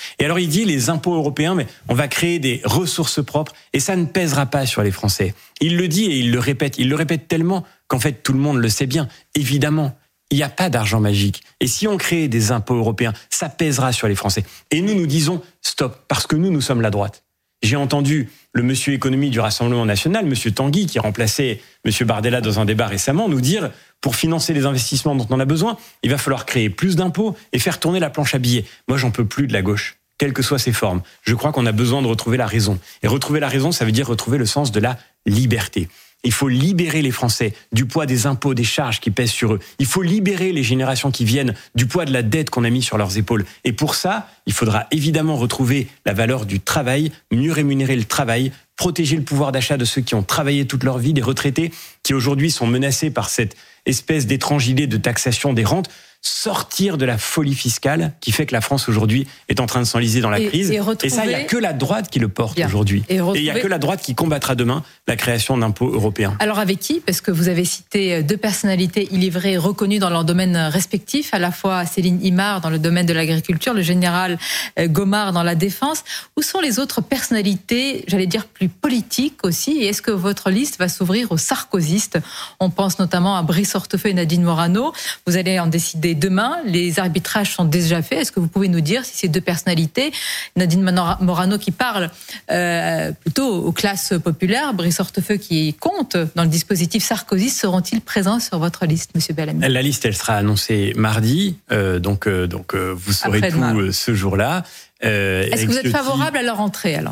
Et alors il dit les impôts européens, mais on va créer des ressources propres et ça ne pèsera pas sur les Français. Il le dit et il le répète tellement qu'en fait tout le monde le sait bien. Évidemment, il n'y a pas d'argent magique. Et si on crée des impôts européens, ça pèsera sur les Français. Et nous disons stop, parce que nous sommes la droite. J'ai entendu le monsieur économie du Rassemblement national, monsieur Tanguy, qui remplaçait monsieur Bardella dans un débat récemment, nous dire, pour financer les investissements dont on a besoin, il va falloir créer plus d'impôts et faire tourner la planche à billets. Moi, j'en peux plus de la gauche, quelles que soient ses formes. Je crois qu'on a besoin de retrouver la raison. Et retrouver la raison, ça veut dire retrouver le sens de la liberté. Il faut libérer les Français du poids des impôts, des charges qui pèsent sur eux. Il faut libérer les générations qui viennent du poids de la dette qu'on a mis sur leurs épaules. Et pour ça, il faudra évidemment retrouver la valeur du travail, mieux rémunérer le travail, protéger le pouvoir d'achat de ceux qui ont travaillé toute leur vie, des retraités qui aujourd'hui sont menacés par cette espèce d'étrange idée de taxation des rentes. Sortir de la folie fiscale qui fait que la France aujourd'hui est en train de s'enliser dans la crise. Et ça, il n'y a que la droite qui le porte aujourd'hui. Et il n'y a que la droite qui combattra demain la création d'impôts européens. Alors avec qui ? Parce que vous avez cité deux personnalités illivrées reconnues dans leur domaine respectif, à la fois Céline Imard dans le domaine de l'agriculture, le général Gomard dans la défense. Où sont les autres personnalités, j'allais dire plus politiques aussi ? Et est-ce que votre liste va s'ouvrir aux sarkozystes ? On pense notamment à Brice Hortefeux et Nadine Morano. Vous allez en décider demain, les arbitrages sont déjà faits. Est-ce que vous pouvez nous dire si ces deux personnalités, Nadine Morano qui parle plutôt aux classes populaires, Brice Hortefeux qui compte dans le dispositif Sarkozy, seront-ils présents sur votre liste, Monsieur Bellamy ? La liste, elle sera annoncée mardi, donc vous saurez tout ce jour-là. Est-ce que vous êtes favorable à leur entrée alors ?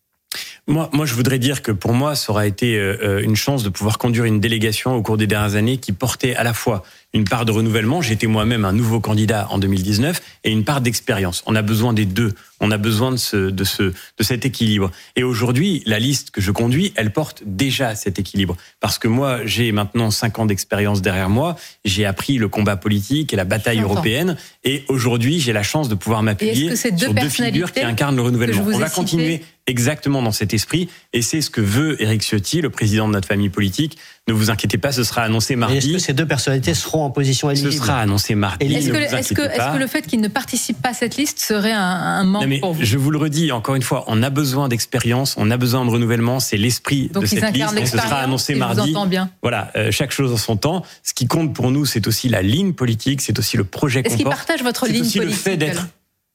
Moi, je voudrais dire que pour moi, ça aura été une chance de pouvoir conduire une délégation au cours des dernières années qui portait à la fois une part de renouvellement, j'étais moi-même un nouveau candidat en 2019, et une part d'expérience. On a besoin des deux. On a besoin de cet équilibre. Et aujourd'hui, la liste que je conduis, elle porte déjà cet équilibre. Parce que moi, j'ai maintenant 5 ans d'expérience derrière moi. J'ai appris le combat politique et la bataille européenne. Et aujourd'hui, j'ai la chance de pouvoir m'appuyer sur deux figures qui incarnent le renouvellement. On va continuer exactement dans cet esprit. Et c'est ce que veut Éric Ciotti, le président de notre famille politique. Ne vous inquiétez pas, ce sera annoncé mardi. Est-ce que ces deux personnalités seront en position éligible ? Ce sera annoncé mardi. Est-ce que le fait qu'ils ne participent pas à cette liste serait un manque pour vous ? Je vous le redis encore une fois, on a besoin d'expérience, on a besoin de renouvellement, c'est l'esprit de cette liste. Ce sera annoncé mardi. Bien. Voilà, chaque chose en son temps. Ce qui compte pour nous, c'est aussi la ligne politique, c'est aussi le projet qu'on porte. Est-ce qu'ils partagent votre ligne politique ? C'est aussi le fait d'être.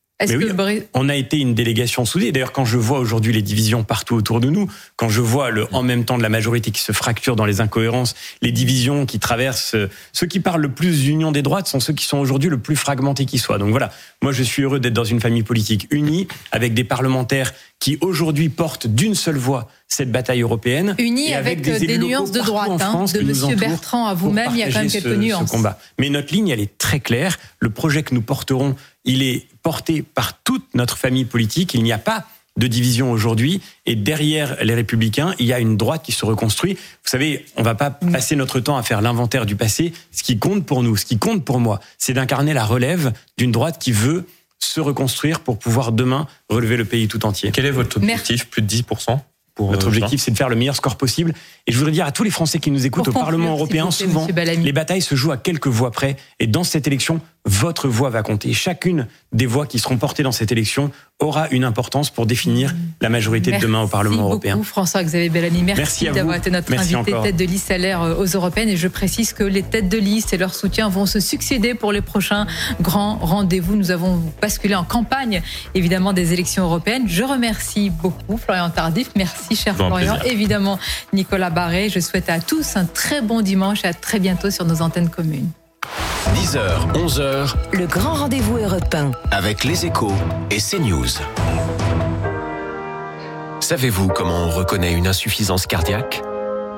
On a été une délégation soudée. D'ailleurs, quand je vois aujourd'hui les divisions partout autour de nous, quand je vois en même temps de la majorité qui se fracture dans les incohérences, les divisions qui traversent, ceux qui parlent le plus d'union des droites sont ceux qui sont aujourd'hui le plus fragmentés qui soient. Donc voilà, moi je suis heureux d'être dans une famille politique unie, avec des parlementaires qui aujourd'hui portent d'une seule voix cette bataille européenne. Unis avec des nuances de droite, de Monsieur Bertrand à vous-même, il y a quand même quelques nuances. Ce combat. Mais notre ligne, elle est très claire. Le projet que nous porterons, il est porté par toute notre famille politique. Il n'y a pas de division aujourd'hui. Et derrière les Républicains, il y a une droite qui se reconstruit. Vous savez, on ne va pas passer notre temps à faire l'inventaire du passé. Ce qui compte pour nous, ce qui compte pour moi, c'est d'incarner la relève d'une droite qui veut se reconstruire pour pouvoir demain relever le pays tout entier. Quel est votre objectif ? Plus de 10% ? Notre objectif, c'est de faire le meilleur score possible. Et je voudrais dire à tous les Français qui nous écoutent au Parlement européen, souvent, les batailles se jouent à quelques voix près. Et dans cette élection, votre voix va compter. Chacune des voix qui seront portées dans cette élection aura une importance pour définir la majorité de demain au Parlement européen. Merci beaucoup, François-Xavier Bellamy. Merci d'avoir été notre invité tête de liste LR aux européennes. Et je précise que les têtes de liste et leur soutien vont se succéder pour les prochains grands rendez-vous. Nous avons basculé en campagne, évidemment, des élections européennes. Je remercie beaucoup Florian Tardif. Merci, cher Florian. Évidemment, Nicolas Barré. Je souhaite à tous un très bon dimanche et à très bientôt sur nos antennes communes. 10h, 11h. Le grand rendez-vous européen. Avec Les Échos et CNews. Savez-vous comment on reconnaît une insuffisance cardiaque ? Non ?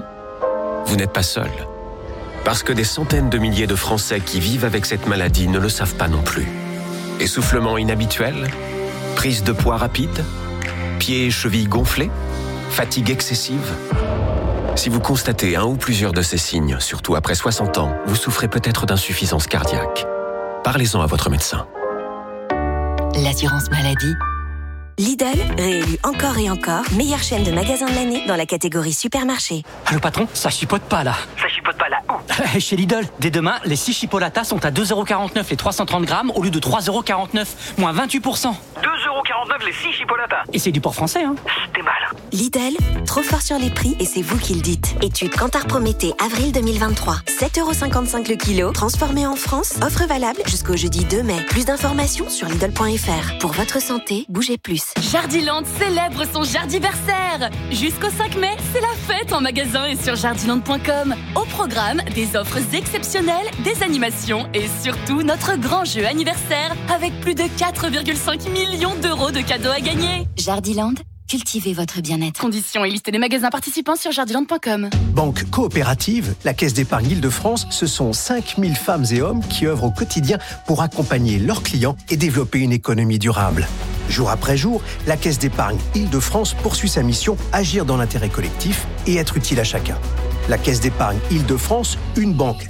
Vous n'êtes pas seul. Parce que des centaines de milliers de Français qui vivent avec cette maladie ne le savent pas non plus. Essoufflement inhabituel ? Prise de poids rapide ? Pieds et chevilles gonflés ? Fatigue excessive ? Si vous constatez un ou plusieurs de ces signes, surtout après 60 ans, vous souffrez peut-être d'insuffisance cardiaque. Parlez-en à votre médecin. L'assurance maladie. Lidl, réélu encore et encore, meilleure chaîne de magasins de l'année dans la catégorie supermarché. Allô patron, ça chipote pas là. Ça chipote pas là où ? Chez Lidl, dès demain, les 6 chipolatas sont à 2,49€ les 330 grammes au lieu de 3,49€, moins 28%. 2,49€ les 6 chipolatas. Et c'est du porc français, hein. C'était mal. Lidl, trop fort sur les prix et c'est vous qui le dites. Étude Kantar Prométhée, avril 2023. 7,55€ le kilo, transformé en France. Offre valable jusqu'au jeudi 2 mai. Plus d'informations sur Lidl.fr. Pour votre santé, bougez plus. Jardiland célèbre son jardiversaire. Jusqu'au 5 mai, c'est la fête en magasin et sur jardiland.com. Au programme, des offres exceptionnelles, des animations et surtout notre grand jeu anniversaire avec plus de 4,5 millions d'euros de cadeaux à gagner. Jardiland, cultivez votre bien-être. Conditions et liste des magasins participants sur jardiland.com. Banque coopérative, la Caisse d'épargne Île-de-France, ce sont 5000 femmes et hommes qui œuvrent au quotidien pour accompagner leurs clients et développer une économie durable. Jour après jour, la Caisse d'épargne Île-de-France poursuit sa mission, agir dans l'intérêt collectif et être utile à chacun. La Caisse d'épargne Île-de-France, une banque